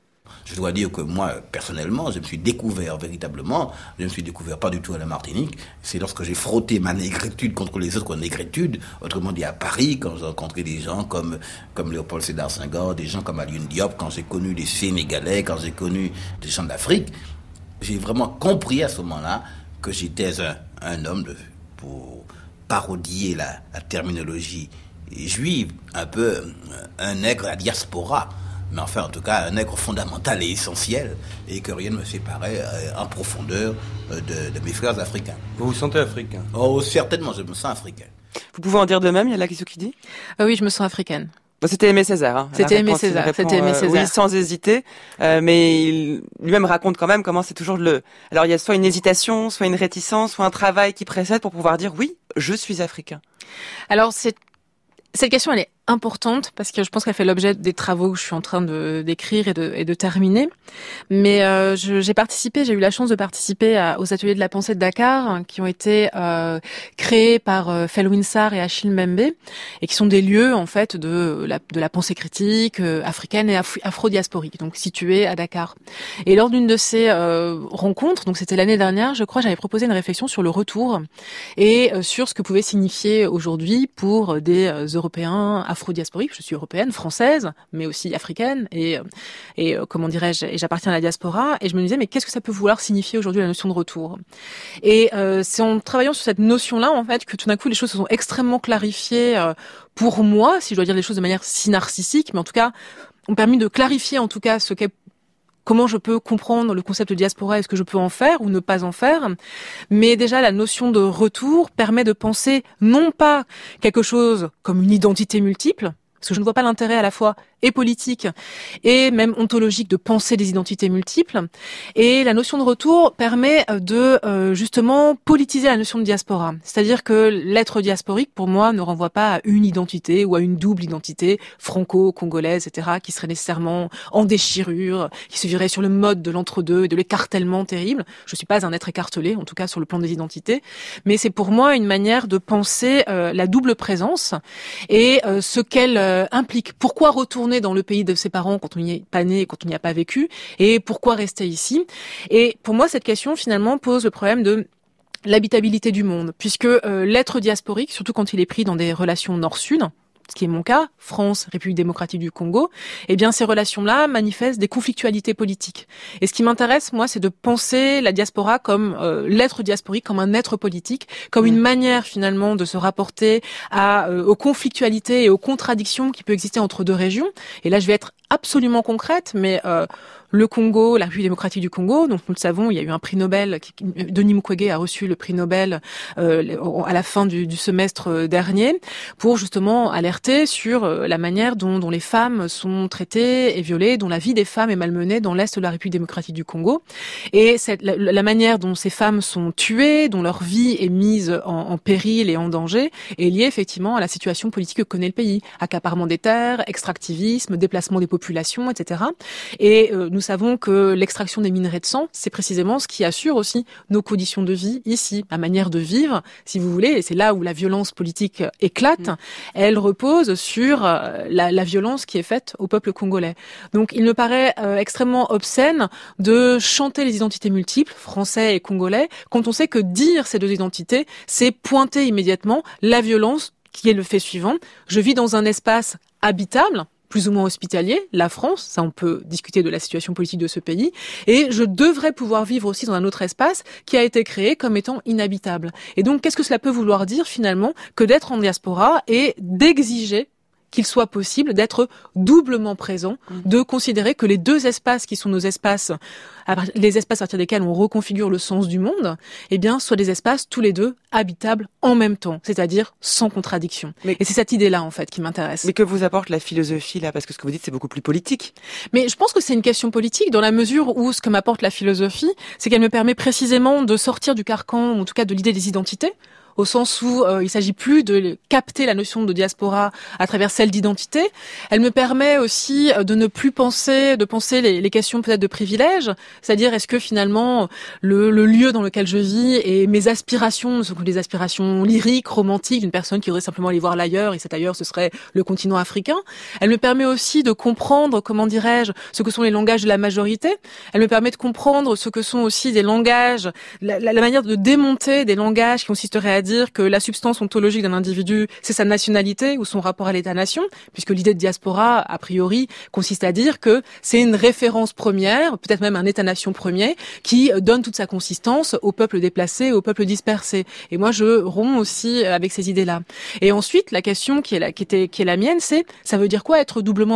Je dois dire que moi, personnellement, je me suis découvert véritablement, je me suis découvert pas du tout à la Martinique, c'est lorsque j'ai frotté ma négritude contre les autres négritudes, autrement dit à Paris, quand j'ai rencontré des gens comme, comme Léopold Sédar Senghor, des gens comme Alioune Diop, quand j'ai connu des Sénégalais, quand j'ai connu des gens d'Afrique, j'ai vraiment compris à ce moment-là que j'étais un, un homme, de, pour parodier la, la terminologie juive, un peu un nègre à diaspora. Mais enfin, en tout cas, un nègre fondamental et essentiel, et que rien ne me séparait euh, en profondeur euh, de, de mes frères africains. Vous vous sentez africain? Oh, certainement, je me sens africain. Vous pouvez en dire de même, Yala Kisukidi? euh, Oui, je me sons africaine. Bon, c'était Aimé Césaire. Hein, c'était Aimé Césaire. Répond, c'était Aimé Césaire. Euh, oui, sans hésiter. Euh, mais il lui-même raconte quand même comment c'est toujours le. Alors il y a soit une hésitation, soit une réticence, soit un travail qui précède pour pouvoir dire oui, je suis africain. Alors c'est cette question, elle est importante parce que je pense qu'elle fait l'objet des travaux que je suis en train de d'écrire et de et de terminer. Mais euh, je, j'ai participé, j'ai eu la chance de participer à, aux ateliers de la pensée de Dakar, hein, qui ont été euh, créés par euh, Felwine Sarr et Achille Mbembe, et qui sont des lieux en fait de la de la pensée critique euh, africaine et af- afro-diasporique, donc situés à Dakar. Et lors d'une de ces euh, rencontres, donc c'était l'année dernière, je crois, j'avais proposé une réflexion sur le retour et euh, sur ce que pouvait signifier aujourd'hui pour des euh, Européens afro-diasporique, je suis européenne, française, mais aussi africaine, et, et comment dirais-je, et j'appartiens à la diaspora, et je me disais, mais qu'est-ce que ça peut vouloir signifier aujourd'hui la notion de retour ? Et euh, c'est en travaillant sur cette notion-là, en fait, que tout d'un coup, les choses se sont extrêmement clarifiées euh, pour moi, si je dois dire les choses de manière si narcissique, mais en tout cas, ont permis de clarifier, en tout cas, ce qu'est comment je peux comprendre le concept de diaspora et ce que je peux en faire ou ne pas en faire. Mais déjà, la notion de retour permet de penser non pas quelque chose comme une identité multiple, parce que je ne vois pas l'intérêt à la fois et politique et même ontologique de penser des identités multiples. Et la notion de retour permet de euh, justement politiser la notion de diaspora. C'est-à-dire que l'être diasporique, pour moi, ne renvoie pas à une identité ou à une double identité franco-congolaise, et cetera, qui serait nécessairement en déchirure, qui se virait sur le mode de l'entre-deux et de l'écartèlement terrible. Je suis pas un être écartelé, en tout cas sur le plan des identités, mais c'est pour moi une manière de penser euh, la double présence et euh, ce qu'elle euh, implique. Pourquoi retourner dans le pays de ses parents quand on n'y est pas né et quand on n'y a pas vécu, et pourquoi rester ici? Et pour moi, cette question finalement pose le problème de l'habitabilité du monde, puisque euh, l'être diasporique, surtout quand il est pris dans des relations nord-sud, ce qui est mon cas, France, République démocratique du Congo, eh bien ces relations-là manifestent des conflictualités politiques. Et ce qui m'intéresse, moi, c'est de penser la diaspora comme euh, l'être diasporique, comme un être politique, comme une manière finalement de se rapporter à euh, aux conflictualités et aux contradictions qui peuvent exister entre deux régions. Et là, je vais être absolument concrète, mais euh, le Congo, la République démocratique du Congo, donc nous le savons, il y a eu un prix Nobel, qui, Denis Mukwege a reçu le prix Nobel euh, à la fin du, du semestre dernier, pour justement alerter sur la manière dont, dont les femmes sont traitées et violées, dont la vie des femmes est malmenée dans l'est de la République démocratique du Congo. Et cette, la, la manière dont ces femmes sont tuées, dont leur vie est mise en, en péril et en danger, est liée effectivement à la situation politique que connaît le pays. Accaparement des terres, extractivisme, déplacement des populations, et cetera. Et euh, nous savons que l'extraction des minerais de sang, c'est précisément ce qui assure aussi nos conditions de vie ici, la manière de vivre, si vous voulez, et c'est là où la violence politique éclate, mmh. elle repose sur la, la violence qui est faite au peuple congolais. Donc il me paraît euh, extrêmement obscène de chanter les identités multiples, français et congolais, quand on sait que dire ces deux identités, c'est pointer immédiatement la violence qui est le fait suivant. Je vis dans un espace habitable, plus ou moins hospitalier, la France, ça on peut discuter de la situation politique de ce pays, et je devrais pouvoir vivre aussi dans un autre espace qui a été créé comme étant inhabitable. Et donc qu'est-ce que cela peut vouloir dire finalement que d'être en diaspora et d'exiger qu'il soit possible d'être doublement présent, de considérer que les deux espaces qui sont nos espaces, les espaces à partir desquels on reconfigure le sens du monde, eh bien, soient des espaces tous les deux habitables en même temps, c'est-à-dire sans contradiction. Mais, et c'est cette idée-là, en fait, qui m'intéresse. Mais que vous apporte la philosophie, là? Parce que ce que vous dites, c'est beaucoup plus politique. Mais je pense que c'est une question politique, dans la mesure où ce que m'apporte la philosophie, c'est qu'elle me permet précisément de sortir du carcan, en tout cas de l'idée des identités, au sens où euh, il s'agit plus de capter la notion de diaspora à travers celle d'identité. Elle me permet aussi de ne plus penser, de penser les, les questions peut-être de privilèges, c'est-à-dire est-ce que finalement le, le lieu dans lequel je vis et mes aspirations sont des aspirations lyriques, romantiques d'une personne qui voudrait simplement aller voir l'ailleurs, et cet ailleurs ce serait le continent africain. Elle me permet aussi de comprendre, comment dirais-je, ce que sont les langages de la majorité. Elle me permet de comprendre ce que sont aussi des langages, la, la, la manière de démonter des langages qui consisteraient à dire que la substance ontologique d'un individu, c'est sa nationalité ou son rapport à l'État-nation, puisque l'idée de diaspora, a priori, consiste à dire que c'est une référence première, peut-être même un État-nation premier, qui donne toute sa consistance au peuple déplacé, au peuple dispersé. Et moi, je romps aussi avec ces idées-là. Et ensuite, la question qui est la, qui était, qui est la mienne, c'est, ça veut dire quoi être doublement présent ?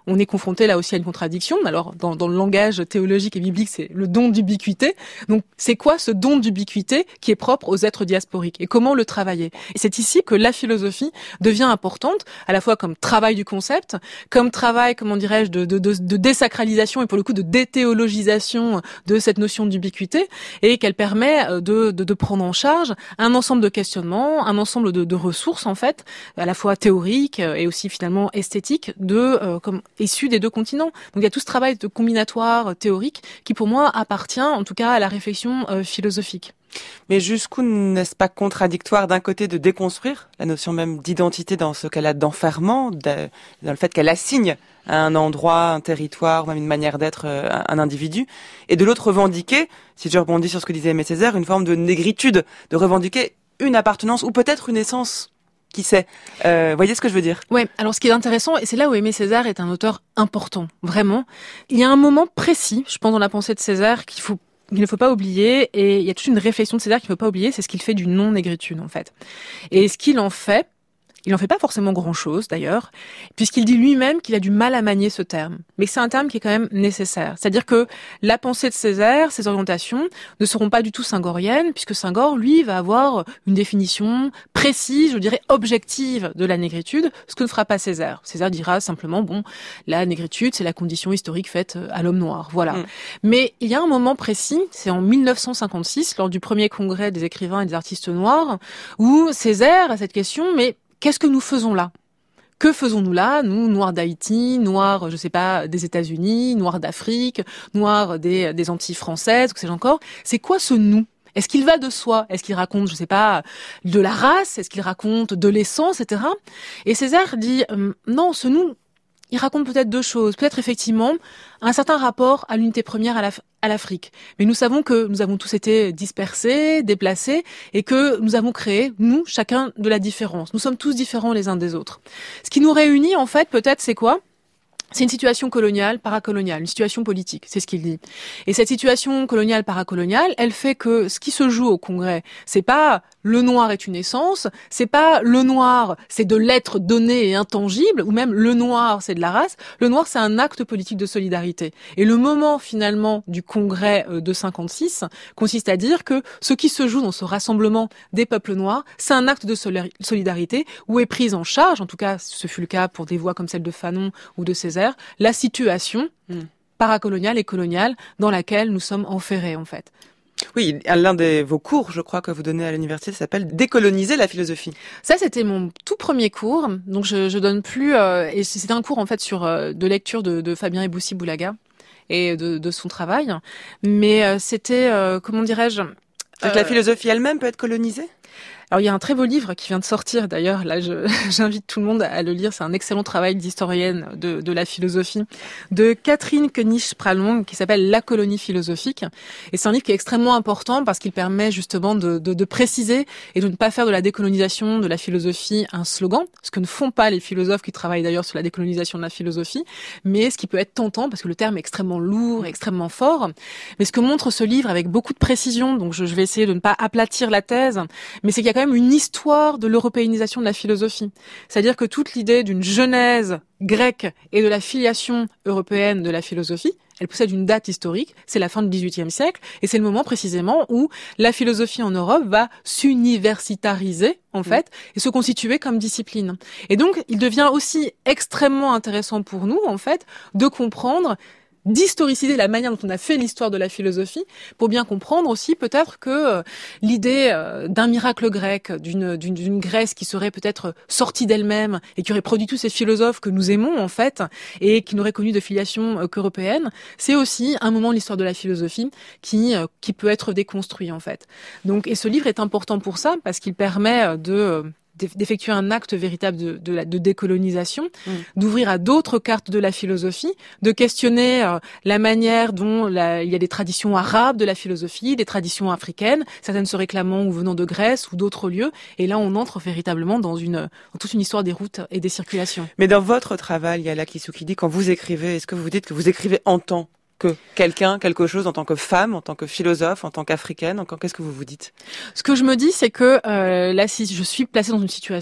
on est confronté là aussi à une contradiction. Alors, dans, dans le langage théologique et biblique, c'est le don d'ubiquité. Donc, c'est quoi ce don d'ubiquité qui est propre aux êtres diasporiques et comment le travailler? Et c'est ici que la philosophie devient importante, à la fois comme travail du concept, comme travail, comment dirais-je, de, de, de, de désacralisation et pour le coup de déthéologisation de cette notion d'ubiquité, et qu'elle permet de, de, de prendre en charge un ensemble de questionnements, un ensemble de, de ressources en fait, à la fois théoriques et aussi finalement esthétiques, de euh, comme issus des deux continents. Donc il y a tout ce travail de combinatoire théorique qui pour moi appartient en tout cas à la réflexion euh, philosophique. Mais jusqu'où n'est-ce pas contradictoire d'un côté de déconstruire la notion même d'identité dans ce qu'elle a d'enfermement, de, dans le fait qu'elle assigne à un endroit, un territoire, même une manière d'être euh, un individu, et de l'autre revendiquer, si je rebondis sur ce que disait Aimé Césaire, une forme de négritude, de revendiquer une appartenance ou peut-être une essence. Qui sait euh, voyez ce que je veux dire? Ouais. Alors, ce qui est intéressant, et c'est là où Aimé Césaire est un auteur important, vraiment. Il y a un moment précis, je pense, dans la pensée de Césaire qu'il faut, qu'il ne faut pas oublier, et il y a toute une réflexion de Césaire qu'il ne faut pas oublier, c'est ce qu'il fait du non-négritude, en fait. Et ce qu'il en fait, il n'en fait pas forcément grand-chose, d'ailleurs, puisqu'il dit lui-même qu'il a du mal à manier ce terme. Mais c'est un terme qui est quand même nécessaire. C'est-à-dire que la pensée de Césaire, ses orientations, ne seront pas du tout syngoriennes, puisque Syngor, lui, va avoir une définition précise, je dirais objective de la négritude, ce que ne fera pas Césaire. Césaire dira simplement, bon, la négritude, c'est la condition historique faite à l'homme noir. Voilà. Mmh. Mais il y a un moment précis, c'est en mille neuf cent cinquante-six, lors du premier congrès des écrivains et des artistes noirs, où Césaire a cette question, mais qu'est-ce que nous faisons là? Que faisons-nous là, nous, noirs d'Haïti, noirs, je sais pas, des États-Unis, noirs d'Afrique, noirs des, des Antilles françaises, que sais-je encore? C'est quoi ce nous? Est-ce qu'il va de soi? Est-ce qu'il raconte, je sais pas, de la race? Est-ce qu'il raconte de l'essence, et cetera? Et Césaire dit, euh, non, ce nous, il raconte peut-être deux choses. Peut-être effectivement un certain rapport à l'unité première à, la, à l'Afrique. Mais nous savons que nous avons tous été dispersés, déplacés, et que nous avons créé, nous, chacun de la différence. Nous sommes tous différents les uns des autres. Ce qui nous réunit, en fait, peut-être, c'est quoi ? C'est une situation coloniale, paracoloniale, une situation politique, c'est ce qu'il dit. Et cette situation coloniale, paracoloniale, elle fait que ce qui se joue au Congrès, c'est pas le noir est une essence, c'est pas le noir, c'est de l'être donné et intangible, ou même le noir, c'est de la race. Le noir, c'est un acte politique de solidarité. Et le moment, finalement, du Congrès de cinquante-six consiste à dire que ce qui se joue dans ce rassemblement des peuples noirs, c'est un acte de solidarité où est prise en charge, en tout cas, ce fut le cas pour des voix comme celle de Fanon ou de Césaire, la situation mmh. paracoloniale et coloniale dans laquelle nous sommes enferrés, en fait. Oui, l'un de vos cours, je crois, que vous donnez à l'université, s'appelle « Décoloniser la philosophie ». Ça, c'était mon tout premier cours. Donc, je, je donne plus... Euh, et c'était un cours, en fait, sur euh, de lecture de, de Fabien Eboussi-Boulaga et de, de son travail. Mais euh, c'était, euh, comment dirais-je... Euh, que la philosophie elle-même peut être colonisée ? Alors, il y a un très beau livre qui vient de sortir, d'ailleurs. Là, je, j'invite tout le monde à le lire. C'est un excellent travail d'historienne de, de la philosophie de Catherine Koenig-Pralong qui s'appelle La colonie philosophique. Et c'est un livre qui est extrêmement important parce qu'il permet justement de, de, de préciser et de ne pas faire de la décolonisation de la philosophie un slogan, ce que ne font pas les philosophes qui travaillent d'ailleurs sur la décolonisation de la philosophie, mais ce qui peut être tentant parce que le terme est extrêmement lourd et extrêmement fort. Mais ce que montre ce livre avec beaucoup de précision, donc je, je vais essayer de ne pas aplatir la thèse, mais c'est qu'il y a quand même une histoire de l'européanisation de la philosophie. C'est-à-dire que toute l'idée d'une genèse grecque et de la filiation européenne de la philosophie, elle possède une date historique, c'est la fin du dix-huitième siècle, et c'est le moment précisément où la philosophie en Europe va s'universitariser, en fait, et se constituer comme discipline. Et donc, il devient aussi extrêmement intéressant pour nous, en fait, de comprendre d'historiciser la manière dont on a fait l'histoire de la philosophie pour bien comprendre aussi peut-être que euh, l'idée euh, d'un miracle grec, d'une, d'une, d'une Grèce qui serait peut-être sortie d'elle-même et qui aurait produit tous ces philosophes que nous aimons en fait et qui n'auraient connu de filiation euh, qu'européenne, c'est aussi un moment de l'histoire de la philosophie qui euh, qui peut être déconstruit en fait. Donc et ce livre est important pour ça parce qu'il permet de euh, d'effectuer un acte véritable de, de, la, de décolonisation, mmh. d'ouvrir à d'autres cartes de la philosophie, de questionner euh, la manière dont la, il y a des traditions arabes de la philosophie, des traditions africaines, certaines se réclamant ou venant de Grèce ou d'autres lieux, et là on entre véritablement dans une dans toute une histoire des routes et des circulations. Mais dans votre travail, Yala Kisuki, quand vous écrivez, est-ce que vous dites que vous écrivez en tant que quelqu'un, quelque chose en tant que femme, en tant que philosophe, en tant qu'africaine, en tant qu'est-ce que vous vous dites ? Ce que je me dis, c'est que euh, là, si je suis placée dans une situation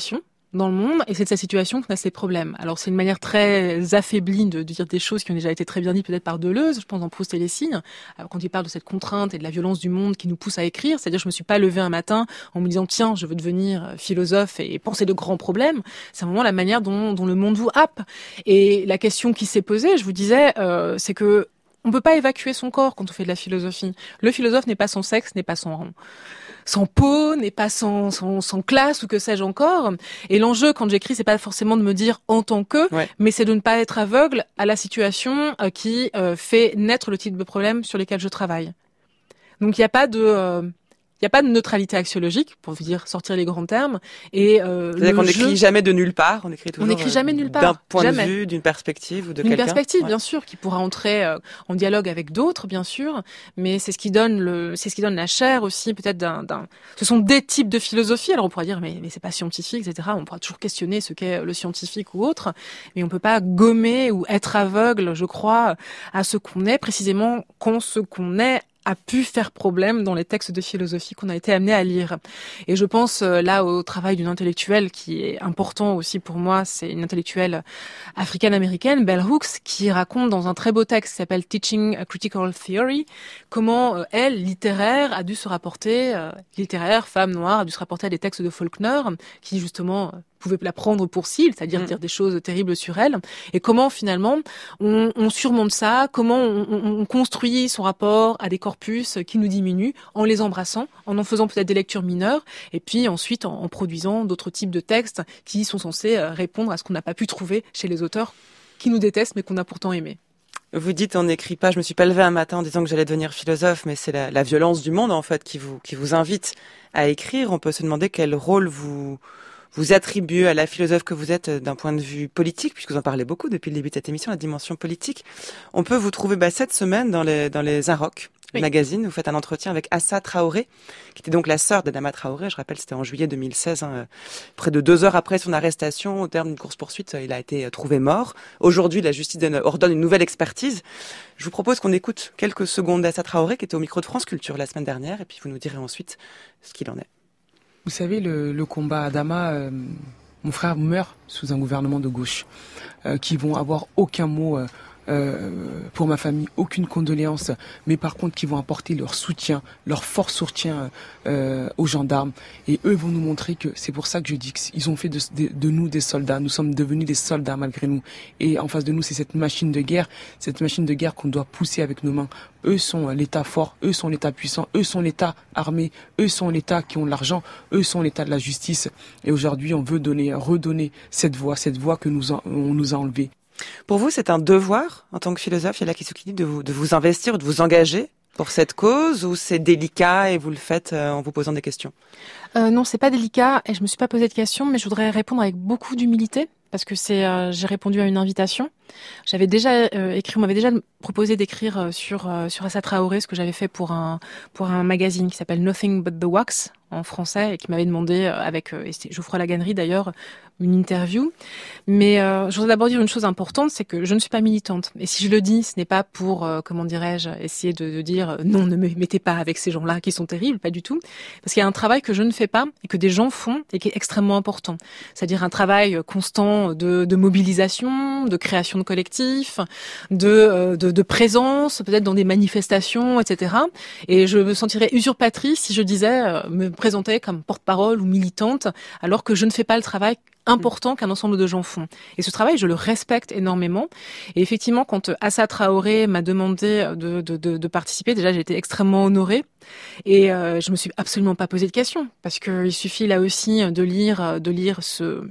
dans le monde, et c'est de cette situation qu'on a ces problèmes. Alors c'est une manière très affaiblie de, de dire des choses qui ont déjà été très bien dites peut-être par Deleuze, je pense dans Proust et les signes, alors, quand il parle de cette contrainte et de la violence du monde qui nous pousse à écrire, c'est-à-dire je me suis pas levée un matin en me disant tiens je veux devenir philosophe et penser de grands problèmes, c'est vraiment la manière dont, dont le monde vous happe. Et la question qui s'est posée, je vous disais, euh, c'est que on peut pas évacuer son corps quand on fait de la philosophie. Le philosophe n'est pas son sexe, n'est pas son sans peau, n'est pas sans, sans, sans classe ou que sais-je encore. Et l'enjeu, quand j'écris, c'est pas forcément de me dire en tant que, ouais. mais c'est de ne pas être aveugle à la situation euh, qui euh, fait naître le type de problème sur lesquels je travaille. Donc il n'y a pas de... Euh, Il n'y a pas de neutralité axiologique, pour vous dire, sortir les grands termes. Et euh, c'est-à-dire qu'on n'écrit jamais de nulle part, on écrit toujours on écrit jamais nulle part, d'un point jamais. de vue, d'une perspective ou de d'une quelqu'un. D'une perspective, ouais. bien sûr, qui pourra entrer euh, en dialogue avec d'autres, bien sûr. Mais c'est ce qui donne le, c'est ce qui donne la chair aussi, peut-être d'un, d'un. Ce sont des types de philosophie. Alors on pourra dire, mais mais c'est pas scientifique, et cetera. On pourra toujours questionner ce qu'est le scientifique ou autre, mais on peut pas gommer ou être aveugle, je crois, à ce qu'on est précisément quand ce qu'on est a pu faire problème dans les textes de philosophie qu'on a été amené à lire. Et je pense euh, là au travail d'une intellectuelle qui est important aussi pour moi, c'est une intellectuelle africaine-américaine, Bell Hooks, qui raconte dans un très beau texte qui s'appelle Teaching a Critical Theory, comment euh, elle, littéraire, a dû se rapporter, euh, littéraire, femme noire, a dû se rapporter à des textes de Faulkner, qui justement... Euh, pouvait la prendre pour cible, c'est-à-dire mmh. dire des choses terribles sur elle, et comment finalement on, on surmonte ça, comment on, on, on construit son rapport à des corpus qui nous diminuent en les embrassant, en en faisant peut-être des lectures mineures, et puis ensuite en, en produisant d'autres types de textes qui sont censés répondre à ce qu'on n'a pas pu trouver chez les auteurs qui nous détestent mais qu'on a pourtant aimés. Vous dites on n'écrit pas, je me suis pas levée un matin en disant que j'allais devenir philosophe, mais c'est la, la violence du monde en fait qui vous, qui vous invite à écrire. On peut se demander quel rôle vous... vous attribuez à la philosophe que vous êtes d'un point de vue politique, puisque vous en parlez beaucoup depuis le début de cette émission, la dimension politique. On peut vous trouver bah, cette semaine dans les, dans les Inrocks oui. magazine. Vous faites un entretien avec Assa Traoré, qui était donc la sœur d'Adama Traoré. Je rappelle, c'était en juillet deux mille seize, hein, près de deux heures après son arrestation, au terme d'une course-poursuite, il a été trouvé mort. Aujourd'hui, la justice ordonne une nouvelle expertise. Je vous propose qu'on écoute quelques secondes d'Assa Traoré, qui était au micro de France Culture la semaine dernière, et puis vous nous direz ensuite ce qu'il en est. Vous savez, le, le combat Adama, euh, mon frère meurt sous un gouvernement de gauche, euh, qui vont avoir aucun mot euh, euh, pour ma famille, aucune condoléance, mais par contre qui vont apporter leur soutien, leur fort soutien euh, aux gendarmes. Et eux vont nous montrer que c'est pour ça que je dis qu'ils ont fait de, de, de nous des soldats. Nous sommes devenus des soldats malgré nous. Et en face de nous, c'est cette machine de guerre, cette machine de guerre qu'on doit pousser avec nos mains. Eux sont l'État fort, eux sont l'État puissant, eux sont l'État armé, eux sont l'État qui ont l'argent, eux sont l'État de la justice. Et aujourd'hui, on veut donner, redonner cette voix, cette voix que nous a, on nous a enlevée. Pour vous, c'est un devoir, en tant que philosophe, Yala Kisuki, de vous, de vous investir, de vous engager pour cette cause, ou c'est délicat et vous le faites euh, en vous posant des questions? euh, Non, c'est pas délicat et je me suis pas posé de questions, mais je voudrais répondre avec beaucoup d'humilité. Parce que c'est, euh, j'ai répondu à une invitation. J'avais déjà euh, écrit, on m'avait déjà proposé d'écrire euh, sur euh, sur Assa Traoré, ce que j'avais fait pour un pour un magazine qui s'appelle Nothing But the Wax en français et qui m'avait demandé euh, avec euh, Geoffroy Laganerie d'ailleurs une interview. Mais euh, je voudrais d'abord dire une chose importante, c'est que je ne suis pas militante. Et si je le dis, ce n'est pas pour euh, comment dirais-je essayer de, de dire euh, non, ne me mettez pas avec ces gens-là qui sont terribles, pas du tout. Parce qu'il y a un travail que je ne fais pas et que des gens font et qui est extrêmement important. C'est-à-dire un travail constant de, de mobilisation, de création de collectifs, de, euh, de, de présence, peut-être dans des manifestations, et cetera. Et je me sentirais usurpatrice si je disais euh, me présenter comme porte-parole ou militante, alors que je ne fais pas le travail important qu'un ensemble de gens font. Et ce travail, je le respecte énormément. Et effectivement, quand Assa Traoré m'a demandé de, de, de, de participer, déjà, j'ai été extrêmement honorée. Et euh, je me suis absolument pas posé de questions, parce que il suffit là aussi de lire, de lire ce...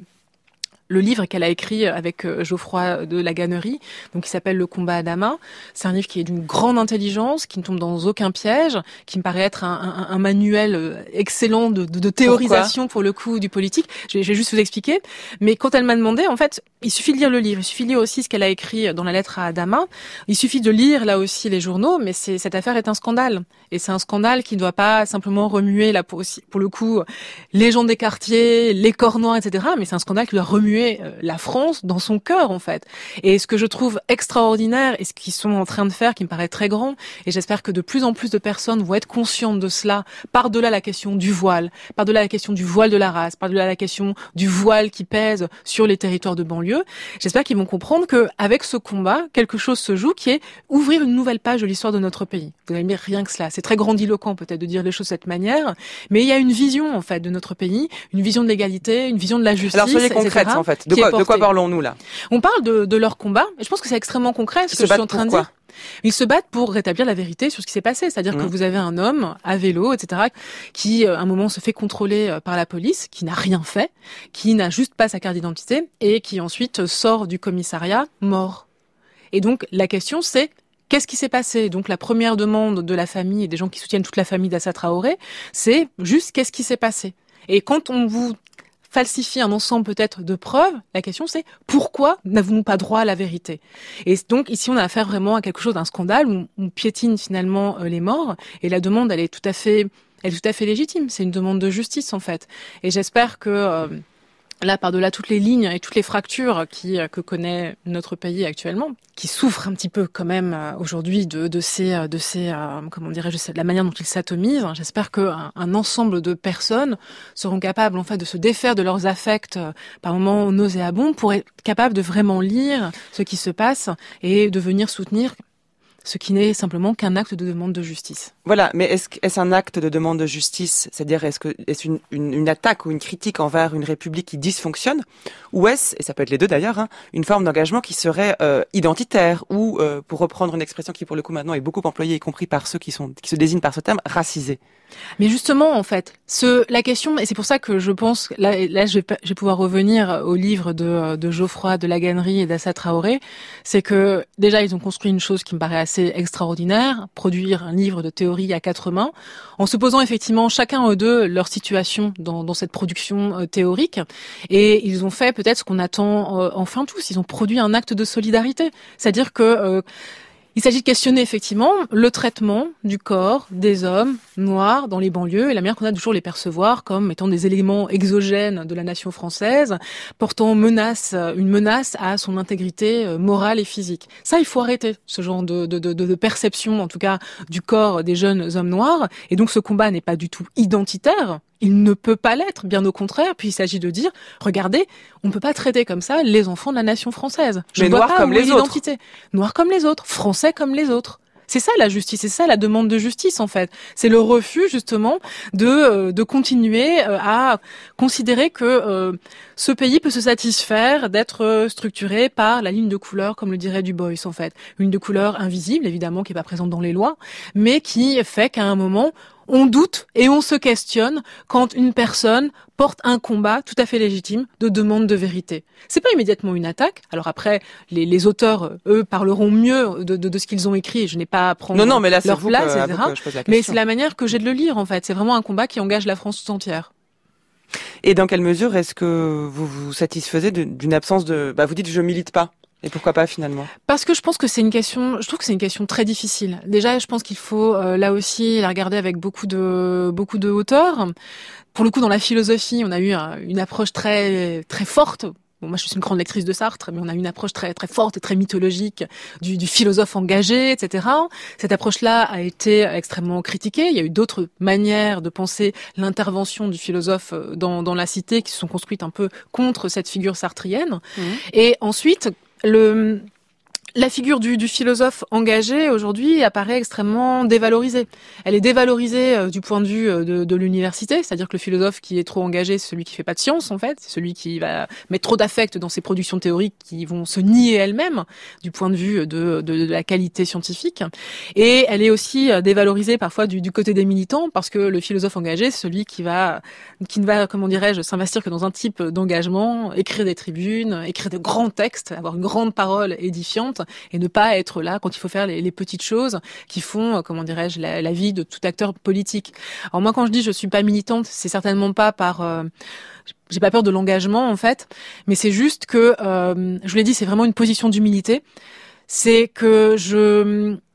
le livre qu'elle a écrit avec Geoffroy de Laganerie, donc qui s'appelle Le combat Adama. C'est un livre qui est d'une grande intelligence, qui ne tombe dans aucun piège, qui me paraît être un, un, un manuel excellent de, de, de théorisation Pourquoi pour le coup du politique. Je vais, je vais juste vous expliquer. Mais quand elle m'a demandé, en fait, il suffit de lire le livre, il suffit de lire aussi ce qu'elle a écrit dans la lettre à Adama. Il suffit de lire là aussi les journaux, mais c'est, cette affaire est un scandale. Et c'est un scandale qui ne doit pas simplement remuer là pour, pour le coup les gens des quartiers, les corps noirs, et cetera. Mais c'est un scandale qui doit remuer continuer euh, la France dans son cœur, en fait. Et ce que je trouve extraordinaire, et ce qu'ils sont en train de faire, qui me paraît très grand, et j'espère que de plus en plus de personnes vont être conscientes de cela, par-delà la question du voile, par-delà la question du voile de la race, par-delà la question du voile qui pèse sur les territoires de banlieue, j'espère qu'ils vont comprendre que avec ce combat, quelque chose se joue qui est ouvrir une nouvelle page de l'histoire de notre pays. Vous allez me dire rien que cela. C'est très grandiloquent peut-être de dire les choses de cette manière, mais il y a une vision en fait de notre pays, une vision de l'égalité, une vision de la justice. Alors soyez concrètes en fait. De quoi, de quoi parlons-nous là? On parle de, de leur combat, et je pense que c'est extrêmement concret ce que je suis en train de dire. Ils se battent pour rétablir la vérité sur ce qui s'est passé. C'est-à-dire mmh. que vous avez un homme à vélo, et cetera, qui, à un moment, se fait contrôler par la police, qui n'a rien fait, qui n'a juste pas sa carte d'identité, et qui ensuite sort du commissariat mort. Et donc, la question, c'est qu'est-ce qui s'est passé? Donc, la première demande de la famille et des gens qui soutiennent toute la famille d'Assa Traoré, c'est juste qu'est-ce qui s'est passé? Et quand on vous falsifie un ensemble peut-être de preuves, la question c'est pourquoi n'avons-nous pas droit à la vérité? Et donc ici on a affaire vraiment à quelque chose d'un scandale où on piétine finalement euh, les morts, et la demande elle est tout à fait, elle est tout à fait légitime. C'est une demande de justice en fait. Et j'espère que euh, là, par-delà toutes les lignes et toutes les fractures qui, que connaît notre pays actuellement, qui souffre un petit peu quand même aujourd'hui de, de ces, de ces, comment dirais-je, de la manière dont il s'atomise. J'espère qu'un un ensemble de personnes seront capables, en fait, de se défaire de leurs affects par moments nauséabonds pour être capables de vraiment lire ce qui se passe et de venir soutenir ce qui n'est simplement qu'un acte de demande de justice. Voilà, mais est-ce, est-ce un acte de demande de justice? C'est-à-dire, est-ce que est-ce une, une, une attaque ou une critique envers une république qui dysfonctionne? Ou est-ce, et ça peut être les deux d'ailleurs, hein, une forme d'engagement qui serait euh, identitaire ou, euh, pour reprendre une expression qui pour le coup maintenant est beaucoup employée, y compris par ceux qui, sont, qui se désignent par ce terme, racisé? Mais justement, en fait, ce, la question, et c'est pour ça que je pense, là, là je, vais, je vais pouvoir revenir au livre de, de Geoffroy de Laganerie et d'Assa Traoré, c'est que déjà ils ont construit une chose qui me paraît assez extraordinaire, produire un livre de théorie à quatre mains, en se posant effectivement chacun d'eux leur situation dans, dans cette production euh, théorique, et ils ont fait peut-être ce qu'on attend euh, enfin tous, ils ont produit un acte de solidarité, c'est-à-dire que euh, il s'agit de questionner effectivement le traitement du corps des hommes noirs dans les banlieues et la manière qu'on a de toujours les percevoir comme étant des éléments exogènes de la nation française, portant menace, une menace à son intégrité morale et physique. Ça, il faut arrêter ce genre de, de, de, de perception, en tout cas, du corps des jeunes hommes noirs. Et donc, ce combat n'est pas du tout identitaire. Il ne peut pas l'être, bien au contraire. Puis il s'agit de dire, regardez, on ne peut pas traiter comme ça les enfants de la nation française. Je ne vois pas comme les autres. Noirs comme les autres, français comme les autres. C'est ça la justice, c'est ça la demande de justice en fait. C'est le refus justement de euh, de continuer euh, à considérer que euh, ce pays peut se satisfaire d'être euh, structuré par la ligne de couleur, comme le dirait Du Bois en fait. Une ligne de couleur invisible évidemment qui est pas présente dans les lois, mais qui fait qu'à un moment on doute et on se questionne quand une personne porte un combat tout à fait légitime de demande de vérité. C'est pas immédiatement une attaque. Alors après, les, les auteurs, eux, parleront mieux de, de, de ce qu'ils ont écrit. Je n'ai pas à prendre non, non, mais là, leur vous place, que, et cetera. Mais c'est la manière que j'ai de le lire, en fait. C'est vraiment un combat qui engage la France tout entière. Et dans quelle mesure est-ce que vous vous satisfaisez de, d'une absence de... Bah, vous dites « je milite pas ». Et pourquoi pas finalement? Parce que je pense que c'est une question, je trouve que c'est une question très difficile. Déjà, je pense qu'il faut euh, là aussi la regarder avec beaucoup de beaucoup de hauteur. Pour le coup, dans la philosophie, on a eu un, une approche très très forte. Bon, moi, je suis une grande lectrice de Sartre, mais on a une approche très très forte et très mythologique du, du philosophe engagé, et cetera. Cette approche-là a été extrêmement critiquée. Il y a eu d'autres manières de penser l'intervention du philosophe dans, dans la cité qui se sont construites un peu contre cette figure sartrienne. Mmh. Et ensuite, le la figure du, du philosophe engagé aujourd'hui apparaît extrêmement dévalorisée. Elle est dévalorisée euh, du point de vue euh, de, de l'université, c'est-à-dire que le philosophe qui est trop engagé, c'est celui qui fait pas de science en fait, c'est celui qui va mettre trop d'affect dans ses productions théoriques qui vont se nier elles-mêmes du point de vue de, de, de la qualité scientifique. Et elle est aussi euh, dévalorisée parfois du, du côté des militants parce que le philosophe engagé, c'est celui qui va, qui ne va, comment dirais-je, s'investir que dans un type d'engagement, écrire des tribunes, écrire de grands textes, avoir une grande parole édifiante, et ne pas être là quand il faut faire les, les petites choses qui font, comment dirais-je, la, la vie de tout acteur politique. Alors moi, quand je dis je suis pas militante, c'est certainement pas par... Euh, j'ai pas peur de l'engagement, en fait, mais c'est juste que, euh, je vous l'ai dit, c'est vraiment une position d'humilité. C'est que je...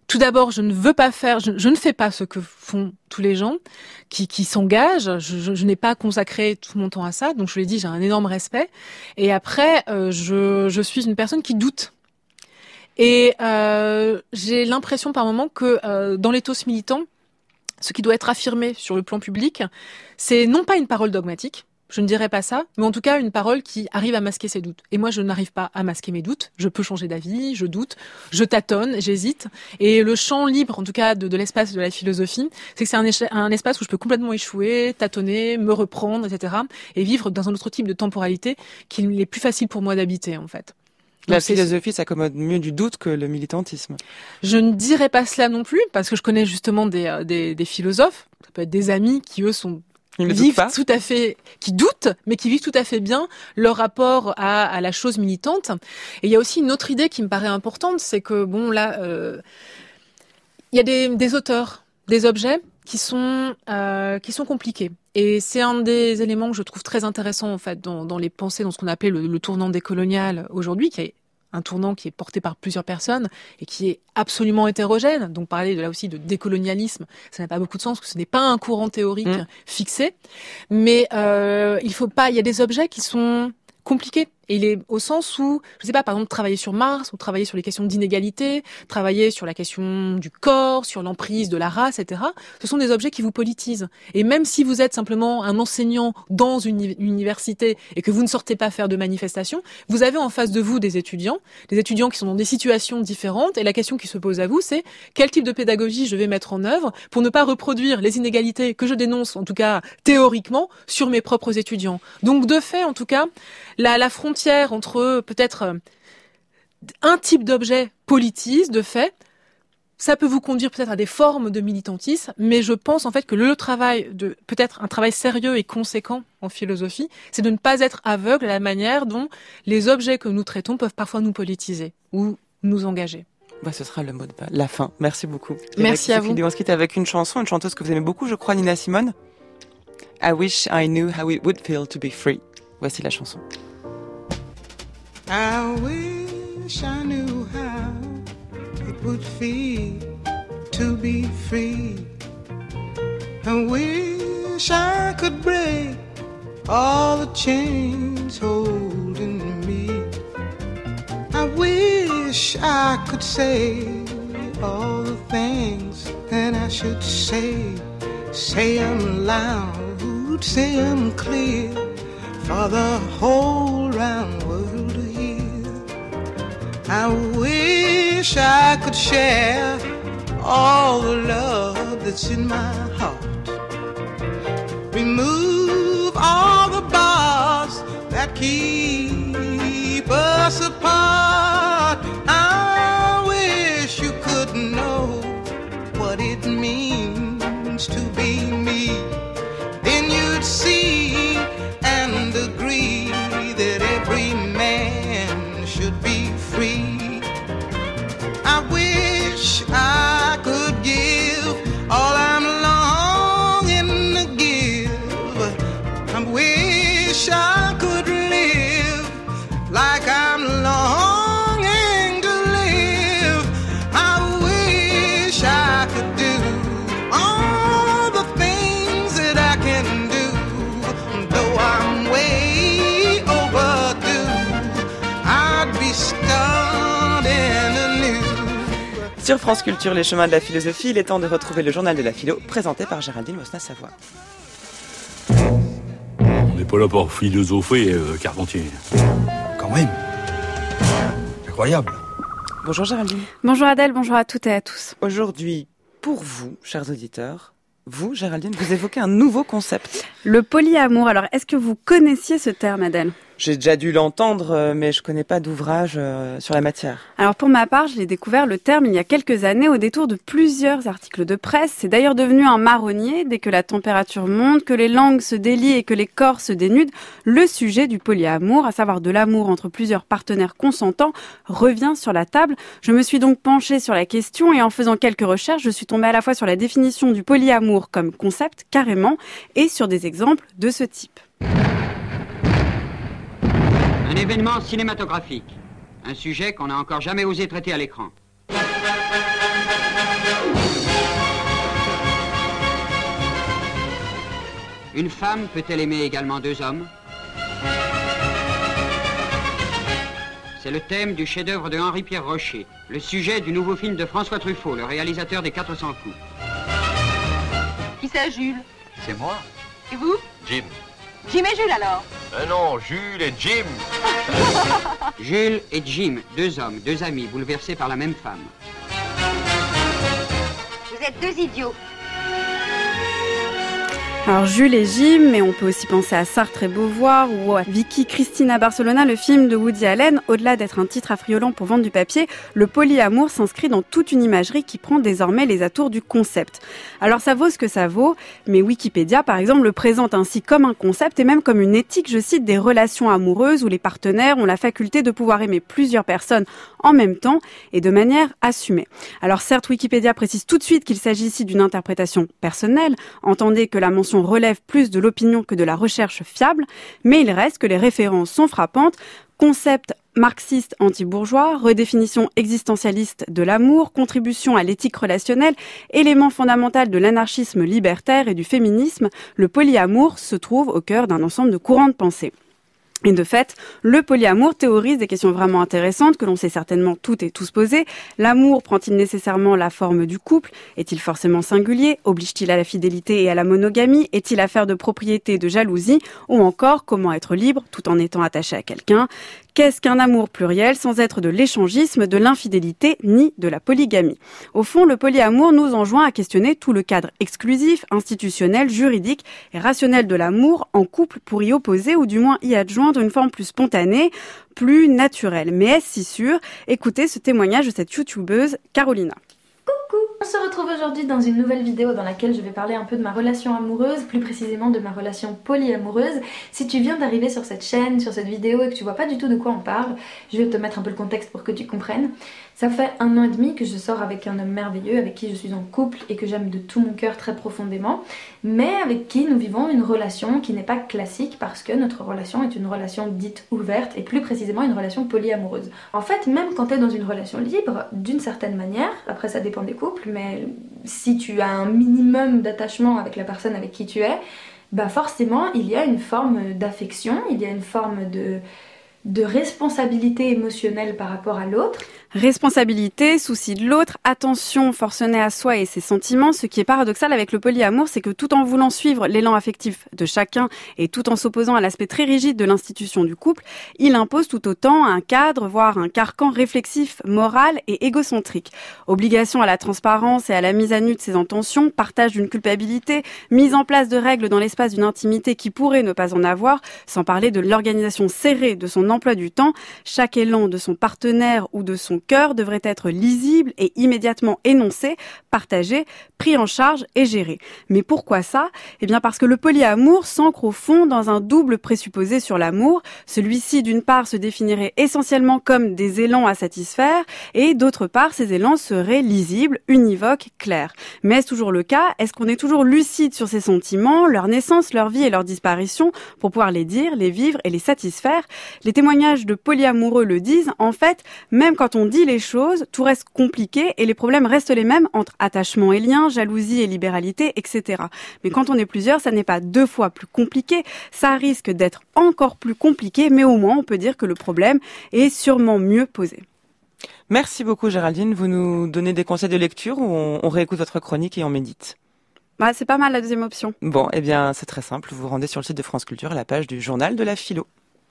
tout d'abord, je ne veux pas faire, je, je ne fais pas ce que font tous les gens qui, qui s'engagent. Je, je, je n'ai pas consacré tout mon temps à ça, donc je lui ai dit, j'ai un énorme respect. Et après, euh, je, je suis une personne qui doute. Et euh, j'ai l'impression par moment que euh, dans l'éthos militant, ce qui doit être affirmé sur le plan public, c'est non pas une parole dogmatique, je ne dirais pas ça, mais en tout cas une parole qui arrive à masquer ses doutes. Et moi, je n'arrive pas à masquer mes doutes. Je peux changer d'avis, je doute, je tâtonne, j'hésite. Et le champ libre, en tout cas, de, de l'espace de la philosophie, c'est que c'est un, éche- un espace où je peux complètement échouer, tâtonner, me reprendre, et cetera. Et vivre dans un autre type de temporalité qu'il est plus facile pour moi d'habiter, en fait. Donc la c'est... philosophie s'accommode mieux du doute que le militantisme. Je ne dirais pas cela non plus, parce que je connais justement des, euh, des, des philosophes, ça peut être des amis qui, eux, sont Ils ne vivent doutent pas. tout à fait, qui doutent, mais qui vivent tout à fait bien leur rapport à, à la chose militante. Et il y a aussi une autre idée qui me paraît importante, c'est que bon là, euh, il y a des, des auteurs, des objets qui sont euh, qui sont compliqués. Et c'est un des éléments que je trouve très intéressant en fait dans, dans les pensées, dans ce qu'on appelle le, le tournant décolonial aujourd'hui, qui est un tournant qui est porté par plusieurs personnes et qui est absolument hétérogène. Donc parler de, là aussi de décolonialisme, ça n'a pas beaucoup de sens, parce que ce n'est pas un courant théorique mmh. fixé. Mais euh, il faut pas. Il y a des objets qui sont compliqués. Et il est au sens où, je sais pas, par exemple, travailler sur Mars, ou travailler sur les questions d'inégalité, travailler sur la question du corps, sur l'emprise de la race, et cetera. Ce sont des objets qui vous politisent. Et même si vous êtes simplement un enseignant dans une université et que vous ne sortez pas faire de manifestations, vous avez en face de vous des étudiants, des étudiants qui sont dans des situations différentes. Et la question qui se pose à vous, c'est quel type de pédagogie je vais mettre en œuvre pour ne pas reproduire les inégalités que je dénonce, en tout cas théoriquement, sur mes propres étudiants. Donc de fait, en tout cas, la, la frontière entre peut-être un type d'objet politise, de fait, ça peut vous conduire peut-être à des formes de militantisme, mais je pense en fait que le travail, de peut-être un travail sérieux et conséquent en philosophie, c'est de ne pas être aveugle à la manière dont les objets que nous traitons peuvent parfois nous politiser ou nous engager. Bah, ce sera le mot de la fin. Merci beaucoup. Merci à vous. On se quitte avec une chanson, une chanteuse que vous aimez beaucoup, je crois, Nina Simone. I wish I knew how it would feel to be free. Voici la chanson. I wish I knew how it would feel to be free. I wish I could break all the chains holding me. I wish I could say all the things that I should say. Say them loud, say them clear, for the whole round world to hear. I wish I could share all the love that's in my heart. Remove all the bars that keep us apart. I wish you could know what it means to be me. Then you'd see and agree that every man should be free. I wish I could give all I'm longing to give. I wish I could live like I'm longing to live. I wish I could do all the things that I can do, though I'm way overdue. I'd be starting anew. Sur France Culture, les chemins de la philosophie, il est temps de retrouver le journal de la philo, présenté par Géraldine Mosna-Savoie. On n'est pas là pour philosopher, euh, Carpentier. Quand même. Incroyable. Bonjour Géraldine. Bonjour Adèle, bonjour à toutes et à tous. Aujourd'hui, pour vous, chers auditeurs, vous, Géraldine, vous évoquez un nouveau concept. Le polyamour. Alors, est-ce que vous connaissiez ce terme, Adèle ? J'ai déjà dû l'entendre, mais je connais pas d'ouvrage euh, sur la matière. Alors pour ma part, je l'ai découvert le terme il y a quelques années au détour de plusieurs articles de presse. C'est d'ailleurs devenu un marronnier dès que la température monte, que les langues se délient et que les corps se dénudent. Le sujet du polyamour, à savoir de l'amour entre plusieurs partenaires consentants, revient sur la table. Je me suis donc penchée sur la question et en faisant quelques recherches, je suis tombée à la fois sur la définition du polyamour comme concept, carrément, et sur des exemples de ce type. Un événement cinématographique, un sujet qu'on n'a encore jamais osé traiter à l'écran. Une femme peut-elle aimer également deux hommes? C'est le thème du chef-d'œuvre de Henri-Pierre Rocher, le sujet du nouveau film de François Truffaut, le réalisateur des quatre cents coups. Qui c'est, Jules? C'est moi. Et vous? Jim. Jim et Jules, alors? Euh, non, Jules et Jim. Jules et Jim, deux hommes, deux amis, bouleversés par la même femme. Vous êtes deux idiots. Alors Jules et Jim, mais on peut aussi penser à Sartre et Beauvoir ou à Vicky Cristina Barcelona, le film de Woody Allen. Au-delà d'être un titre affriolant pour vendre du papier, le polyamour s'inscrit dans toute une imagerie qui prend désormais les atours du concept. Alors ça vaut ce que ça vaut, mais Wikipédia par exemple le présente ainsi comme un concept et même comme une éthique, je cite, des relations amoureuses où les partenaires ont la faculté de pouvoir aimer plusieurs personnes en même temps et de manière assumée. Alors certes, Wikipédia précise tout de suite qu'il s'agit ici d'une interprétation personnelle, entendez que la mention relève plus de l'opinion que de la recherche fiable, mais il reste que les références sont frappantes. Concept marxiste anti-bourgeois, redéfinition existentialiste de l'amour, contribution à l'éthique relationnelle, élément fondamental de l'anarchisme libertaire et du féminisme, le polyamour se trouve au cœur d'un ensemble de courants de pensée. Et de fait, le polyamour théorise des questions vraiment intéressantes que l'on sait certainement toutes et tous poser. L'amour prend-il nécessairement la forme du couple? Est-il forcément singulier? Oblige-t-il à la fidélité et à la monogamie? Est-il affaire de propriété, de jalousie? Ou encore, comment être libre tout en étant attaché à quelqu'un? Qu'est-ce qu'un amour pluriel sans être de l'échangisme, de l'infidélité ni de la polygamie? Au fond, le polyamour nous enjoint à questionner tout le cadre exclusif, institutionnel, juridique et rationnel de l'amour en couple pour y opposer ou du moins y adjoindre une forme plus spontanée, plus naturelle. Mais est-ce si sûr? Écoutez ce témoignage de cette youtubeuse Carolina. Coucou! On se retrouve aujourd'hui dans une nouvelle vidéo dans laquelle je vais parler un peu de ma relation amoureuse, plus précisément de ma relation polyamoureuse. Si tu viens d'arriver sur cette chaîne, sur cette vidéo et que tu vois pas du tout de quoi on parle, je vais te mettre un peu le contexte pour que tu comprennes. Ça fait un an et demi que je sors avec un homme merveilleux, avec qui je suis en couple et que j'aime de tout mon cœur très profondément, mais avec qui nous vivons une relation qui n'est pas classique parce que notre relation est une relation dite ouverte et plus précisément une relation polyamoureuse. En fait, même quand tu es dans une relation libre, d'une certaine manière, après ça dépend des couples, mais si tu as un minimum d'attachement avec la personne avec qui tu es, bah forcément il y a une forme d'affection, il y a une forme de... de responsabilité émotionnelle par rapport à l'autre. Responsabilité, souci de l'autre, attention forcenée à soi et ses sentiments. Ce qui est paradoxal avec le polyamour, c'est que tout en voulant suivre l'élan affectif de chacun et tout en s'opposant à l'aspect très rigide de l'institution du couple, il impose tout autant un cadre, voire un carcan réflexif, moral et égocentrique. Obligation à la transparence et à la mise à nu de ses intentions, partage d'une culpabilité, mise en place de règles dans l'espace d'une intimité qui pourrait ne pas en avoir, sans parler de l'organisation serrée de son emploi du temps. Chaque élan de son partenaire ou de son cœur devrait être lisible et immédiatement énoncé, partagé, pris en charge et géré. Mais pourquoi ça? Eh bien parce que le polyamour s'ancre au fond dans un double présupposé sur l'amour. Celui-ci, d'une part, se définirait essentiellement comme des élans à satisfaire et d'autre part, ces élans seraient lisibles, univoques, clairs. Mais est-ce toujours le cas? Est-ce qu'on est toujours lucide sur ses sentiments, leur naissance, leur vie et leur disparition pour pouvoir les dire, les vivre et les satisfaire? Les témoignages de polyamoureux le disent. En fait, même quand on dit les choses, tout reste compliqué et les problèmes restent les mêmes entre attachement et lien, jalousie et libéralité, et cetera. Mais quand on est plusieurs, ça n'est pas deux fois plus compliqué, ça risque d'être encore plus compliqué, mais au moins on peut dire que le problème est sûrement mieux posé. Merci beaucoup Géraldine, vous nous donnez des conseils de lecture ou on, on réécoute votre chronique et on médite? Bah, c'est pas mal la deuxième option. Bon, eh bien c'est très simple, vous vous rendez sur le site de France Culture à la page du journal de la philo.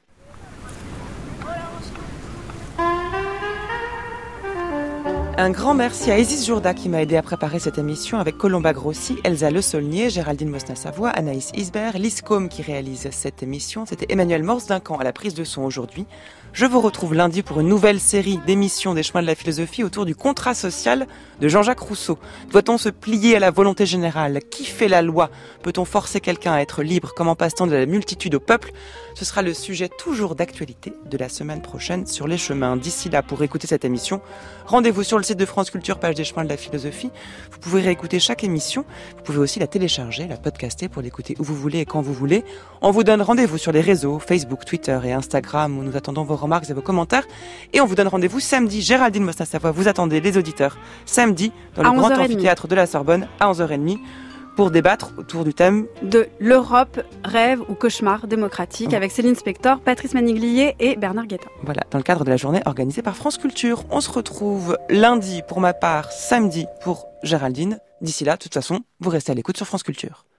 Un grand merci à Isis Jourda qui m'a aidé à préparer cette émission avec Colomba Grossi, Elsa Le Saulnier, Géraldine Mosna-Savoie, Anaïs Isbert, Lise Combe qui réalise cette émission. C'était Emmanuel Morse-Duncan à la prise de son aujourd'hui. Je vous retrouve lundi pour une nouvelle série d'émissions des chemins de la philosophie autour du contrat social de Jean-Jacques Rousseau. Doit-on se plier à la volonté générale? Qui fait la loi? Peut-on forcer quelqu'un à être libre? Comment passe-t-on de la multitude au peuple? Ce sera le sujet toujours d'actualité de la semaine prochaine sur les chemins. D'ici là, pour écouter cette émission, rendez-vous sur le site de France Culture, page des chemins de la philosophie. Vous pouvez réécouter chaque émission. Vous pouvez aussi la télécharger, la podcaster pour l'écouter où vous voulez et quand vous voulez. On vous donne rendez-vous sur les réseaux Facebook, Twitter et Instagram où nous attendons vos remarques et vos commentaires. Et on vous donne rendez-vous samedi. Géraldine Mosna-Savoie, vous attendez les auditeurs samedi dans le grand amphithéâtre de la Sorbonne à onze heures trente. pour débattre autour du thème de l'Europe, rêve ou cauchemar démocratique, avec Céline Spector, Patrice Maniglier et Bernard Guetta. Voilà, dans le cadre de la journée organisée par France Culture. On se retrouve lundi pour ma part, samedi pour Géraldine. D'ici là, de toute façon, vous restez à l'écoute sur France Culture.